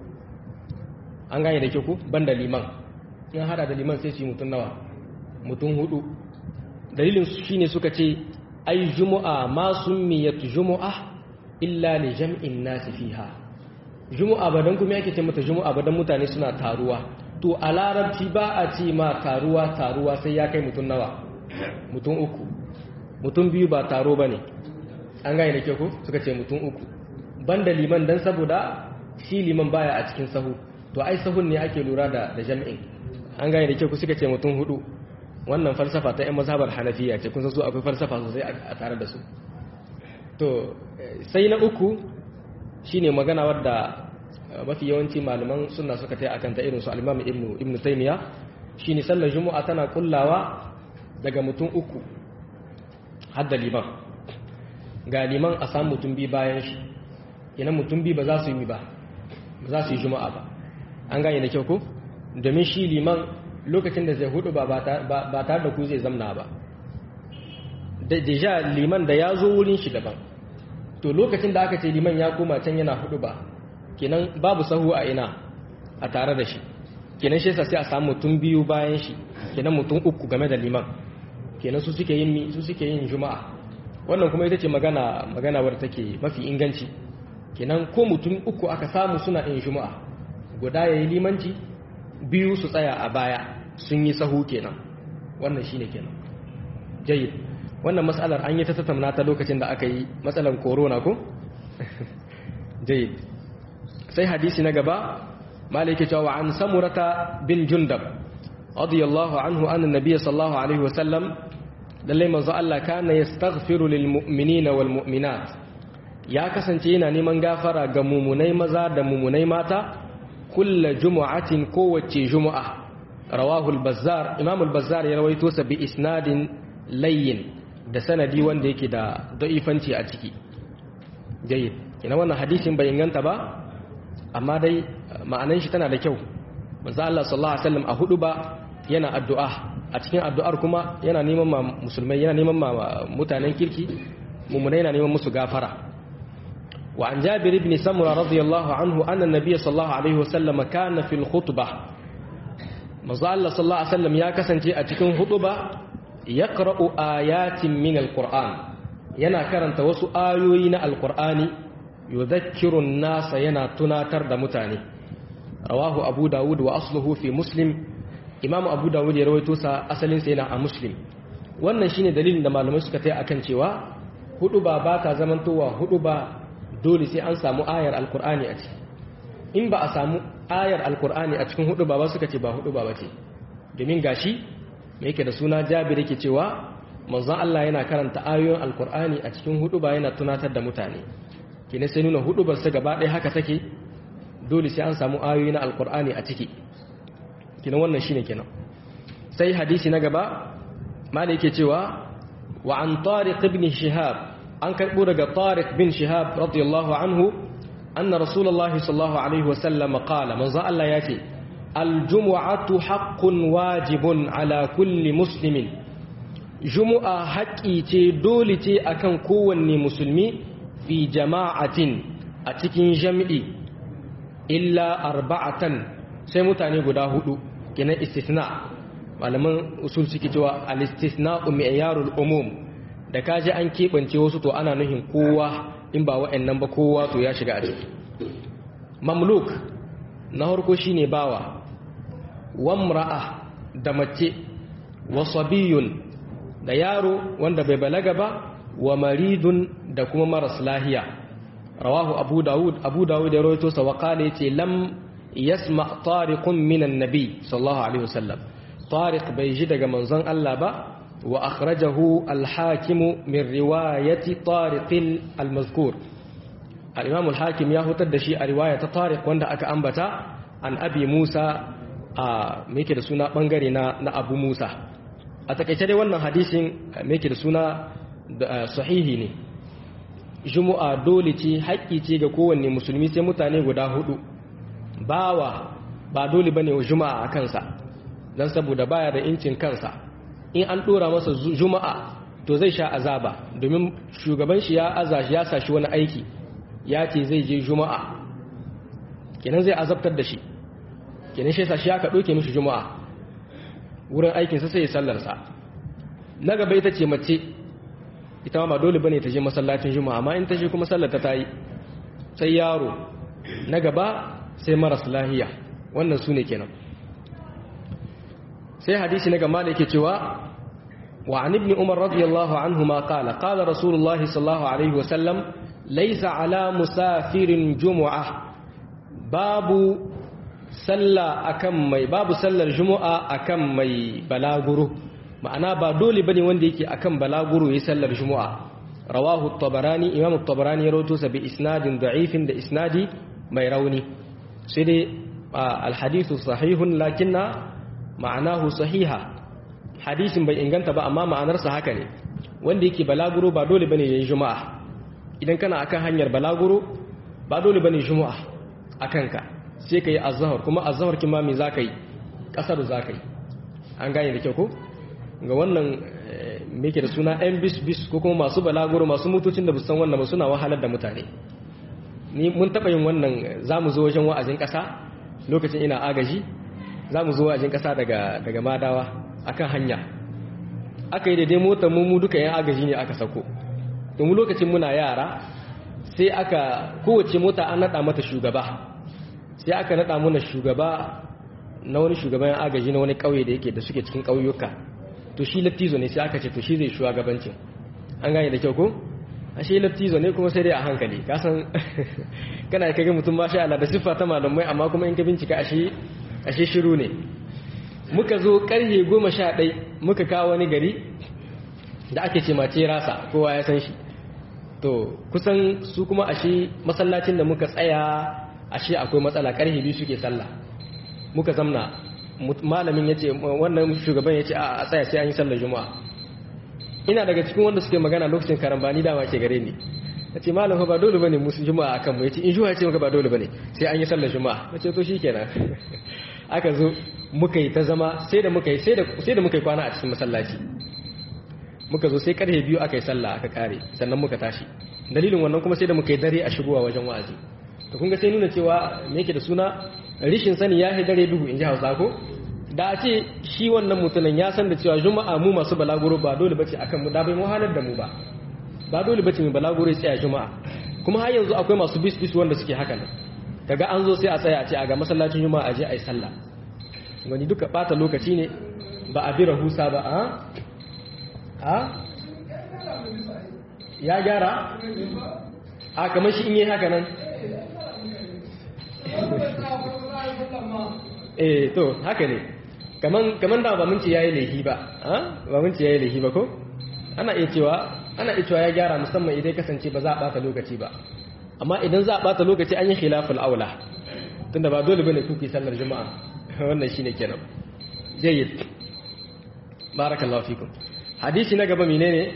an gane da ke ku banda liman, in hada da liman sai su yi mutum nawa, mutum hudu. Dalilin su shine suka ce ai jumu'a ma summiyat jumu'a illa li jam'in nasi fiha. Jumu'a ba dan kuma yake ce mata jumu'a ba dan mutane suna taruwa. To a larabci ba a ce ma taruwa taruwa sai ya kai mutum nawa, mutum uku. Mutum biyu ba taro ba ne, an gane da ke ku suka ce mutum uku banda liman, dan saboda shi liman baya a cikin sahu, to ai sahun ne ake lura da da jami'in. An gane da ke ku suka ce mutum hudu. Wannan falsafa ta 'yan mazhabar hanafiya ce, kun san su akwai falsafa sosai a tare da su. To sai na uku shine magana wadda mafi yawanci malaman sunna suka tai akan ta, irin su al-Imam Ibn Ibn Taymiyyah, shine sallar Juma'a tana kullawa daga mutum uku hadda liman. Ga liman a samu mutum bi bayan shi, ina mutum bi ba za su yi ba ba za su yi Juma'a ba. An gane da kyau ko? Domin shi liman lokacin da zai hudu ba ba tare da ku zai zamna ba. Deja liman da ya zo wurin shi daban, to lokacin da aka ce liman ya koma can yana hudu ba, kenan babu sahu a ina a tare da shi, kenan shi sai a samu mutum biyu bayan shi, kenan mutum uku game da liman, kenan su suke yin su suke yin juma'a. Wannan kuma ita ce magana magana wadda take mafi inganci, kenan ko mutum uku aka samu suna yin juma'a, guda yayi limanci, biyu su tsaya a baya, sun yi sahu kenan. Wannan shine kenan. Jayyid. Wannan mas'alar an yi ta tattauna ta lokacin da aka yi matsalar corona ko? Jayyid. Sai hadisi na gaba malike cewa an Samurata bin Jundab radiyallahu anhu anna nabiy sallallahu alaihi wasallam lalle manzo Allah kana yastaghfiru lil mu'minina wal mu'minat, ya kasance yana neman gafara ga mumunai maza da mumunai mata kulla jumu'atin kowace jumu'a. Rawahu al-Bazzar, Imam al-Bazzar ya rawaito sa bi isnadin layyin, da sanadi wanda yake da da'ifanci a ciki. Jayyid. Kina wannan hadisin bai inganta ba, amma dai ma'anan shi tana da kyau. Manzo Allah sallallahu alaihi wasallam a hudu ba yana addu'a, a cikin addu'ar kuma yana neman ma musulmai, yana neman ma mutanen kirki, mumunai yana neman musu gafara. Wa an Jabir ibn Samura radiyallahu anhu anna an-nabiy sallallahu alaihi wasallam kana fil khutbah. Manzo Allah sallallahu alaihi wasallam ya kasance a cikin hutuba yaqra'u ayatin min al-Qur'an, yana karanta wasu ayoyi na al-Qur'ani, yudhakkiru an-nasa, yana tunatar da mutane. Rawahu Abu Dawud wa asluhu fi Muslim, Imam Abu Dawud ya rawaito sa, asalin sa yana a Muslim. Wannan shine dalilin da malamai suka tai akan cewa huduba ba ta zamantowa huduba dole sai an samu ayar al-Qur'ani a ciki. In ba a samu ayar al-Qur'ani a cikin huduba ba, suka ce ba huduba bace. Domin gashi me yake da suna Jabir yake cewa manzon Allah yana karanta ayoyin al-Qur'ani a cikin huduba, yana tunatar da mutane. Kina sai nuna hudubar sa gaba ɗaya haka take, dole sai an samu ayoyi na al-Qur'ani a ciki. Kina wannan shine kenan. Sai hadisi na gaba mali yake cewa wa an Tariq ibn Shihab, an karbo daga Tariq bin Shihab radiyallahu anhu anna Rasulullah sallallahu alaihi wasallam qala, manzon Allah yace aljumu'atu haqqun wajibun ala kulli muslimin jumu'a haƙƙi ce dole ce akan kowanne musulmi fi jama'atin a cikin jam'i illa arba'atan sai mutane guda hudu kenan istisna malaman usul suke cewa al-istisna'u mi'yarul umum da kaje an keɓance wasu to ana nuhin kowa in ba wa'annan ba kowa to ya shiga a ciki mamluk na harko shine bawa wamra'a da mace wa sabiyun da yaro wanda bai balaga ba wa maridun da kuma maras lahiya rawahu abu dawud abu dawud ya rawaito sa wa qala yace lam yasma tariqun minan nabi sallallahu alaihi wasallam tariq bai ji daga manzon Allah ba wa akhrajahu al-hakim min riwayati tariq al-mazkur al-imam al-hakim ya hutar da shi a riwaya ta tariq wanda aka ambata an abi musa a me yake da suna bangare na na abu musa a takaice dai wannan hadisin me yake da suna sahihi ne jumu'a dole ce haƙƙi ce ga kowanne musulmi sai mutane guda hudu bawa ba dole bane wa juma'a a kansa dan saboda baya da incin kansa in an dora masa juma'a to zai sha azaba domin shugaban shi ya aza shi ya sashi wani aiki ya ce zai je juma'a kenan zai azabtar da shi kenan shi sashi aka doke mishi juma'a wurin aikin sa sai ya sallar sa na gaba ita ce mace ita ma ba dole bane ta je masallacin juma'a amma in ta je kuma sallar ta tayi sai yaro na gaba sai maras lahiya wannan sune kenan sai hadisi na gama da yake cewa wa an ibn umar radiyallahu anhuma qala qala rasulullahi sallallahu alaihi wasallam laysa ala musafirin jumu'ah babu salla akan mai babu sallar jumu'a akan mai balaguro ma'ana ba dole bane wanda yake akan balaguro yayin sallar jumu'a rawahu at-tabarani imam at-tabarani ya rawaito sa bi isnadin da'ifin da isnadi mai rauni sai dai al-hadithu sahihun lakinna ma'anahu sahiha hadisin bai inganta ba amma ma'anarsa haka ne wanda yake balaguro ba dole bane yayin juma'a idan kana akan hanyar balaguro ba dole bane juma'a akan ka sai kai azhar kuma azhar kima me zaka yi kasar zaka yi an gane da kyau ko ga wannan me yake da suna yan bis bis ko kuma masu balaguro masu mutocin da busan wannan ba suna wahalar da mutane ni mun taba yin wannan zamu zo wajen wa'azin kasa lokacin ina agaji za mu zo wajen ƙasa daga daga madawa akan hanya aka yi da dai motar mu duka yan agaji ne aka sako domin lokacin muna yara sai aka kowace mota an naɗa mata shugaba sai aka naɗa mana shugaba na wani shugaban yan agaji na wani ƙauye da yake da suke cikin ƙauyuka to shi lattizo ne sai aka ce to shi zai shugabancin an gane da kyau ko ashe lattizo ne kuma sai dai a hankali ka san kana kage mutum masha Allah da siffa ta malamai amma kuma in ka bincika ashe ashe shiru ne muka zo karhe goma sha ɗai muka kawo wani gari da ake ce mace rasa kowa ya san shi to kusan su kuma ashe masallacin da muka tsaya ashe akwai matsala karhe biyu suke sallah muka zamna malamin ya ce wannan shugaban ya ce a tsaya sai an yi sallar juma'a ina daga cikin wanda suke magana lokacin karambani dama ke gare ni ya ce malam ba dole bane musu juma'a akan mu ya ce in juma'a ce maka ba dole bane sai an yi sallar juma'a na ce to shikenan aka zo muka yi ta zama sai da muka yi sai da muka yi kwana a cikin masallaci muka zo sai karfe biyu aka yi sallah aka kare sannan muka tashi dalilin wannan kuma sai da muka yi dare a shigowa wajen wa'azi to kun ga sai nuna cewa me yake da suna rishin sani ya yi dare duhu in ji Hausa ko da a ce shi wannan mutumin ya san da cewa juma'a mu masu balaguro ba dole bace akan mu da bai muhalar da mu ba ba dole bace mu balaguro ya tsaya juma'a kuma har yanzu akwai masu bis bis wanda suke haka nan daga an zo sai a tsaya a ce a ga masallacin juma'a a je a yi sallah wani duka bata lokaci ne ba a bira husa ba a a ya gyara a kamar shi in yi haka nan eh to haka ne kaman da ba mun ce yayi laifi ba a ba mun ce yayi laifi ba ko ana iya cewa ana iya cewa ya gyara musamman idan kasance ba za a bata lokaci ba amma idan za a bata lokaci an yi khilaful aula tunda ba dole bane kuki sallar juma'a wannan shine kenan jayyid barakallahu fikum hadisi na gaba menene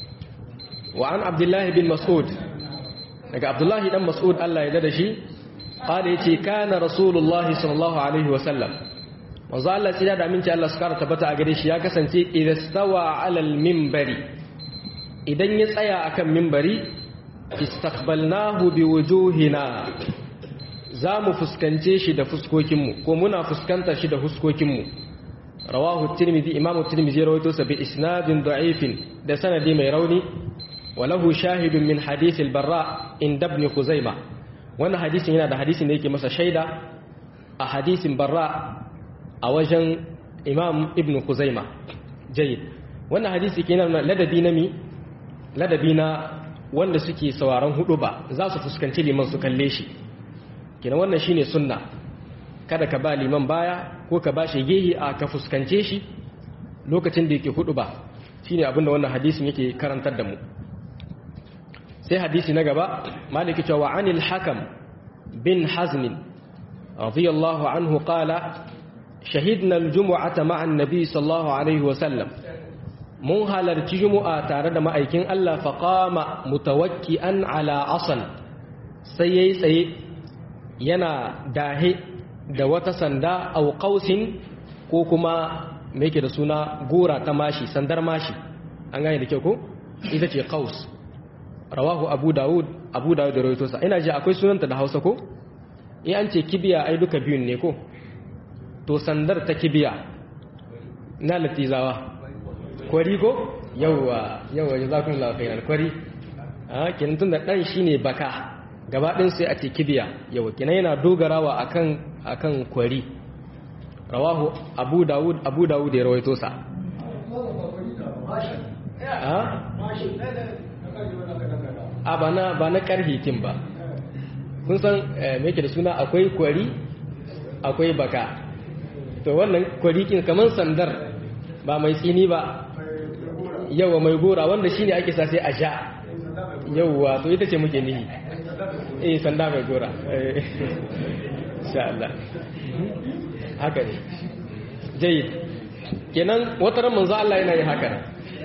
wa an abdullahi bin mas'ud daga abdullahi dan mas'ud Allah ya dada shi qala yace kana rasulullahi sallallahu alaihi wasallam manzo Allah sai da aminci Allah su kara tabbata a gare shi ya kasance idastawa ala al-minbari idan ya tsaya akan minbari istaqbalnahu biwujuhina zamu fuskance shi da fuskokinmu ko muna fuskantar shi da fuskokinmu rawahu at-tirmidhi imamu at-tirmidhi rawaito sa bi isnadin da'ifin da sanadi mai rauni wa lahu shahidun min hadith al-barra inda ibn khuzaimah wannan hadisin yana da hadisin da yake masa shaida a hadisin barra a wajen imam ibn khuzaimah jayyid wannan hadisi kenan ladabi na mi ladabi na wanda suke sauraron hudu ba za su fuskanci liman su kalle shi kenan wannan shine sunna kada ka ba liman baya ko ka ba shi gehi a ka fuskance shi lokacin da yake hudu ba shine abinda wannan hadisin yake karantar da mu sai hadisi na gaba maliki cewa anil hakam bin hazm radiyallahu anhu qala shahidna aljum'ata ma'a an-nabi sallallahu alaihi wa sallam mun halarci jumu'a tare da ma'aikin Allah faqama mutawakki'an ala asan sai yayi tsaye yana dahe da wata sanda aw qausin ko kuma me yake da suna gora ta mashi sandar mashi an gane da kyau ko ita ce qaus rawahu abu daud abu daud da rawaito sa ina ji akwai sunanta da Hausa ko in an ce kibiya ai duka biyun ne ko to sandar ta kibiya na latizawa kwari ko yawa yawa jazakumullahu khairan kwari ah kin tun da dan shine baka gaba din sai a ce kibiya yawa kina yana dogarawa akan akan kwari rawahu abu daud abu daud da rawaito sa ah a bana bana karhitin ba kun san me yake da suna akwai kwari akwai baka to wannan kwari kin kaman sandar ba mai tsini ba yawa mai gora wanda shine ake sa sai a sha yawa to ita ce muke nihi eh sanda mai gora insha Allah haka ne jayyid kenan wata ran manzo Allah yana yin haka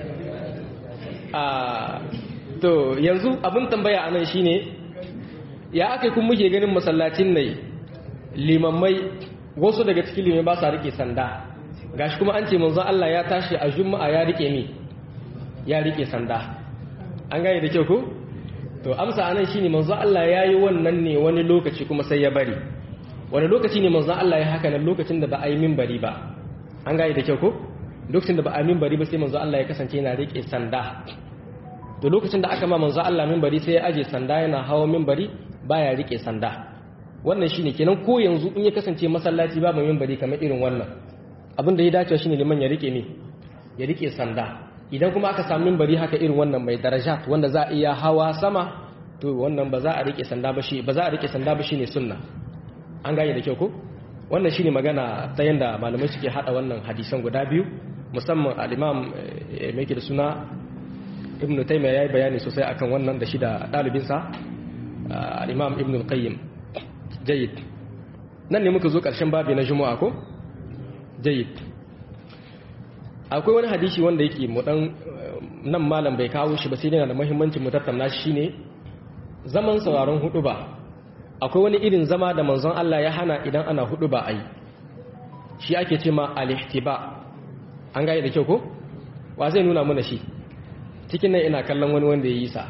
a to yanzu abin tambaya anan shine ya akai kun muke ganin masallacin ne limammai wasu daga cikin limamai ba sa rike sanda gashi kuma an ce manzo Allah ya tashi a juma'a ya rike ni ya rike sanda an gane da kyau ko to amsa anan shine manzo Allah yayi wannan ne wani lokaci kuma sai ya bari wani lokaci ne manzo Allah ya haka nan lokacin da ba a yi minbari ba an gane da kyau ko lokacin da ba a yi minbari ba sai manzo Allah ya kasance yana rike sanda to lokacin da aka ma manzo Allah minbari sai ya aje sanda yana hawa minbari baya rike sanda wannan shine kenan ko yanzu in ya kasance masallaci babu minbari kamar irin wannan abin da ya dace shine liman ya rike ne ya rike sanda idan kuma aka samu minbari haka irin wannan mai darajat wanda za a iya hawa sama to wannan ba za a rike sanda ba shi ba za a rike sanda ba shine sunna an gane da kyau ko wannan shine magana ta yanda malamai suke hada wannan hadisan guda biyu musamman al-imam mai yake da suna ibn taymiya yayi bayani sosai akan wannan da shi da dalibin sa al-imam ibn al-qayyim jayyid nan ne muka zo karshen babi na juma'a ko jayyid akwai wani hadisi wanda yake mu dan nan malam bai kawo shi ba sai yana da muhimmanci mu tattauna shi shine zaman sauraron huduba akwai wani irin zama da manzon Allah ya hana idan ana huduba ai shi ake cewa al-ihtiba an gane da kyau ko wa zai nuna mana shi cikin nan ina kallon wani wanda ya yi sa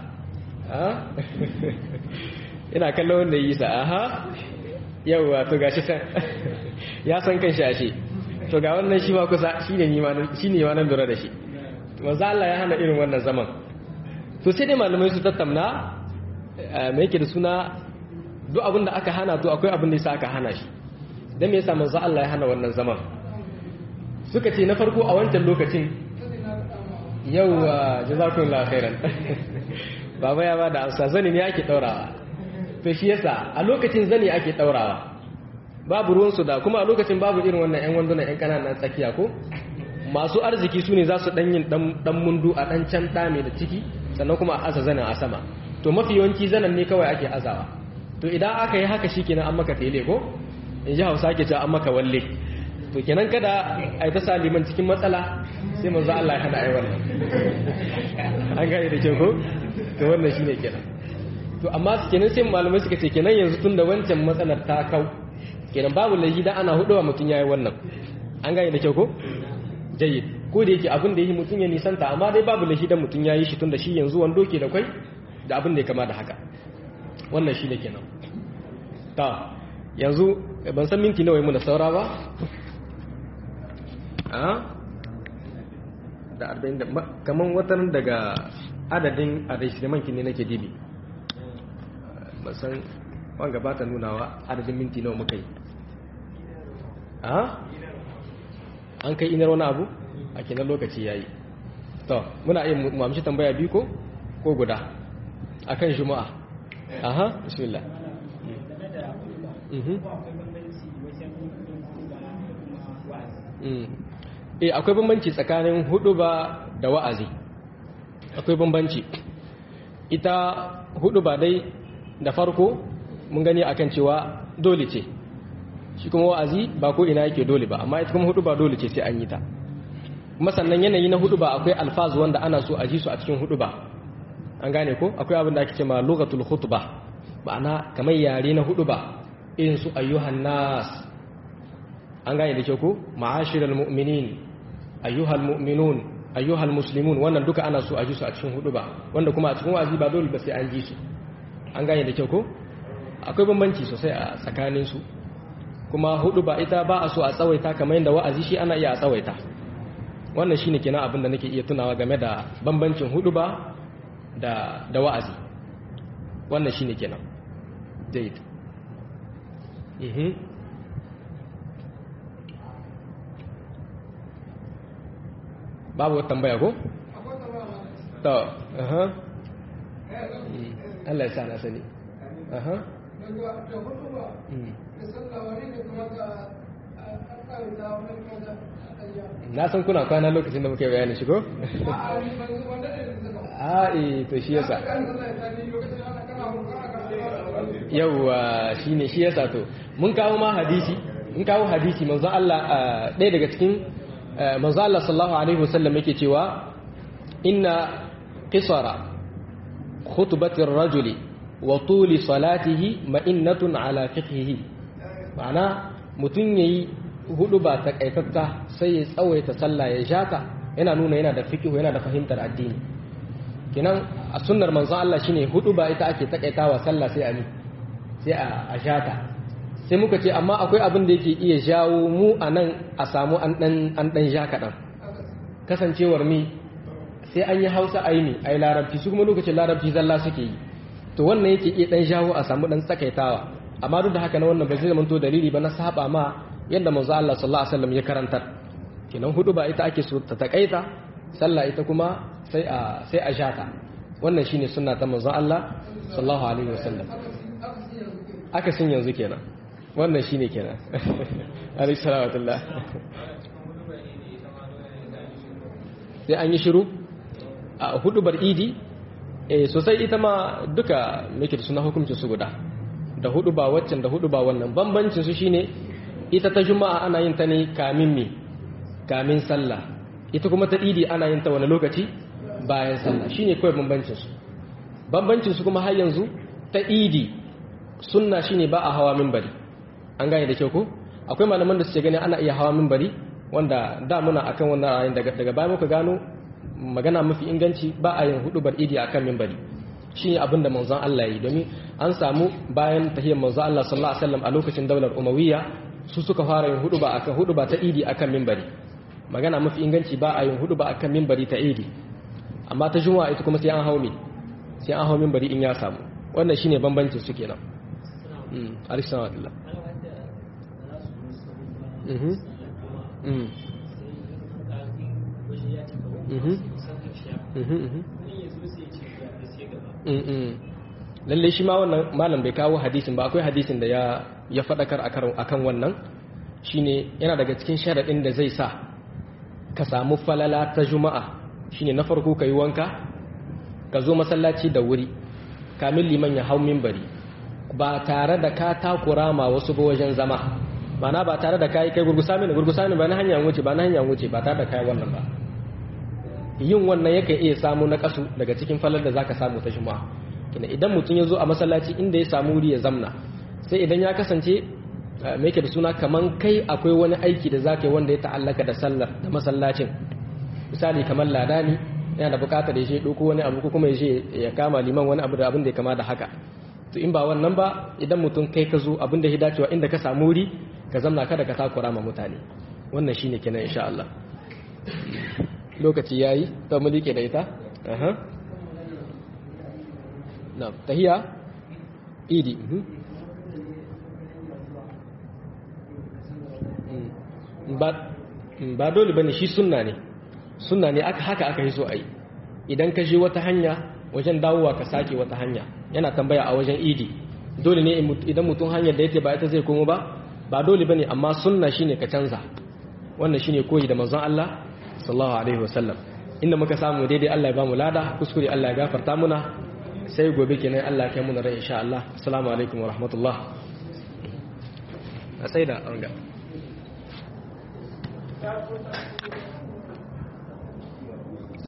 ina kallon wanda ya yi sa aha yawwa to gashi san ya san kan shi ashe to ga wannan shi ma kusa shine ni ma shine ma nan dora da shi manzo Allah ya hana irin wannan zaman to sai dai malamai su tattauna me yake da suna duk abin da aka hana to akwai abin da yasa aka hana shi dan me yasa manzo Allah ya hana wannan zaman suka ce na farko a wancan lokacin yauwa jazakumullahu khairan baba ya bada amsa zani ne ake daurawa to shi yasa a lokacin zani ake daurawa babu ruwan su da kuma a lokacin babu irin wannan ƴan wanduna ƴan kananan tsakiya ko masu arziki su ne za su dan yin dan mundu a dan can dame da ciki sannan kuma a asa zanin a sama to mafi yawanci zanan ne kawai ake azawa to idan aka yi haka shikenan an maka tele ko in ji Hausa ke cewa an maka walle to kenan kada ai ta saliman cikin matsala sai manzo Allah ya hada ai wannan an gane da ke ko to wannan shine kenan to amma kenan sai malamai suka ce kenan yanzu tun da wancan matsalar ta kau kenan babu laifi da ana hudu wa mutum yayi wannan an gane da kyau ko jayyid ko da yake abin da yake mutum ya nisanta amma dai babu laifi da mutum yayi shi tun da shi yanzu wando ke da kwai da abin da ya kama da haka wannan shi da kenan ta yanzu ban san minti nawa yi muna saura ba a da arba'in da kaman watan daga adadin adadin ne nake dibi ban san wanga ba ta nunawa adadin minti nawa muka yi a an kai inar wani abu a kinan lokaci ya yi to muna iya mamshi tambaya biyu ko ko guda akan juma'a aha bismillah eh akwai bambanci tsakanin huduba da wa'azi akwai bambanci ita huduba dai da farko mun gani akan cewa dole ce shi kuma wa'azi ba ko ina yake dole ba amma ita kuma huduba dole ce sai an yi ta kuma sannan yanayi na huduba akwai alfazu wanda ana so a ji su a cikin huduba an gane ko akwai abin da ake cewa lughatul khutbah ma'ana kamar yare na huduba irin su ayyuhan nas an gane da ke ku ma'ashiral mu'minin ayyuhal mu'minun ayyuhal muslimun wannan duka ana so a ji su a cikin hudu ba wanda kuma a cikin wa'azi ba dole ba sai an ji su an gane da ke ku akwai bambanci sosai a tsakanin su kuma hudu ba ita ba a so a tsawaita kamar yadda wa'azi shi ana iya a tsawaita wannan shine kenan abin da nake iya tunawa game da bambancin hudu ba da da wa'azi wannan shine kenan jayyid mhm babu wata tambaya ko? to aha Allah ya sa na sani aha na san kuna kwana lokacin da muke bayani shi ko? a eh to shi yasa yauwa shine shi yasa to mun kawo ma hadisi mun kawo hadisi manzo Allah ɗaya daga cikin manzo Allah sallallahu alaihi wasallam yake cewa inna qisara khutbatir rajuli wa tuli salatihi ma'innatun ala fiqhihi ma'ana mutun yayi hudu ba takaitatta sai ya tsawaita sallah ya jata yana nuna yana da fiqhu yana da fahimtar addini kinan a sunnar manzo Allah shine hudu ba ita ake takaitawa sallah sai ani sai a jata sai muka ce amma akwai abin da yake iya jawo mu a nan a samu an ɗan ja kaɗan kasancewar mi sai an yi hausa aini a yi larabci su kuma lokacin larabci zalla suke yi to wannan yake iya ɗan jawo a samu ɗan tsakaitawa amma duk da haka na wannan ba zai zamanto dalili ba na saba ma yadda manzo Allah sallallahu alaihi wasallam ya karantar kenan hudu ba ita ake so ta takaita sallah ita kuma sai a sai a jata wannan shine sunna ta manzo Allah sallallahu alaihi wasallam aka sun yanzu kenan wannan shi ne kenan alaihi salatullah sai an yi shiru a hudubar idi eh sosai ita ma duka muke da suna hukuncin su guda da huduba waccan da huduba wannan bambancin su shine ita ta juma'a ana yin ta ne kamin mi kamin sallah ita kuma ta idi ana yin ta wani lokaci bayan sallah shine kawai bambancin su bambancin su kuma har yanzu ta idi sunna shine ba a hawa minbari an gane da kyau ko akwai malaman da suke gani ana iya hawa minbari wanda da muna akan wannan ra'ayin daga daga baya muka gano magana mafi inganci ba a yin hudubar idi akan minbari shine abin da manzon Allah yi domin an samu bayan tahiyyar manzon Allah sallallahu alaihi wasallam a lokacin daular Umayya su suka fara yin huduba akan huduba ta idi akan minbari magana mafi inganci ba a yin huduba akan minbari ta idi amma ta juma'a ita kuma sai an hawo sai an hawo minbari in ya samu wannan shine bambancin su kenan mm alhamdulillah mhm mhm lalle shi ma wannan malam bai kawo hadisin ba akwai hadisin da ya ya fadakar akan wannan shine yana daga cikin sharadin da zai sa ka samu falala ta juma'a shine na farko kai wanka ka zo masallaci da wuri kamin liman ya hau minbari ba tare da ka takura ma wasu ba wajen zama mana ba tare da kai kai gurgusa mini gurgusa mini ba na hanyar wuce ba na hanyar wuce ba tare da kai wannan ba yin wannan yake iya samu na kasu daga cikin falar da zaka samu ta juma'a kina idan mutum ya zo a masallaci inda ya samu wuri ya zamna sai idan ya kasance me yake da suna kaman kai akwai wani aiki da zaka yi wanda ya ta'allaka da sallar da masallacin misali kamar ladani yana da bukatar ya je doko wani abu ko kuma ya je ya kama liman wani abu da abin da ya kama da haka to in ba wannan ba idan mutum kai ka zo abin da ya dacewa inda ka samu wuri ka zamna kada ka takura ma mutane wannan shine kenan insha Allah lokaci yayi to mu like da ita aha na tahiyya idi ba ba dole bane shi sunna ne sunna ne aka haka aka yi so ayi idan ka je wata hanya wajen dawowa ka sake wata hanya yana tambaya a wajen idi dole ne idan mutum hanyar da yake ba ita zai komo ba ba dole bane amma sunna shine ka canza wannan shine koyi da manzon Allah sallallahu alaihi wasallam inda muka samu daidai Allah ya bamu lada kuskure Allah ya gafarta muna sai gobe kenan Allah ya kai mu rai insha Allah assalamu alaikum wa rahmatullah a sai da anga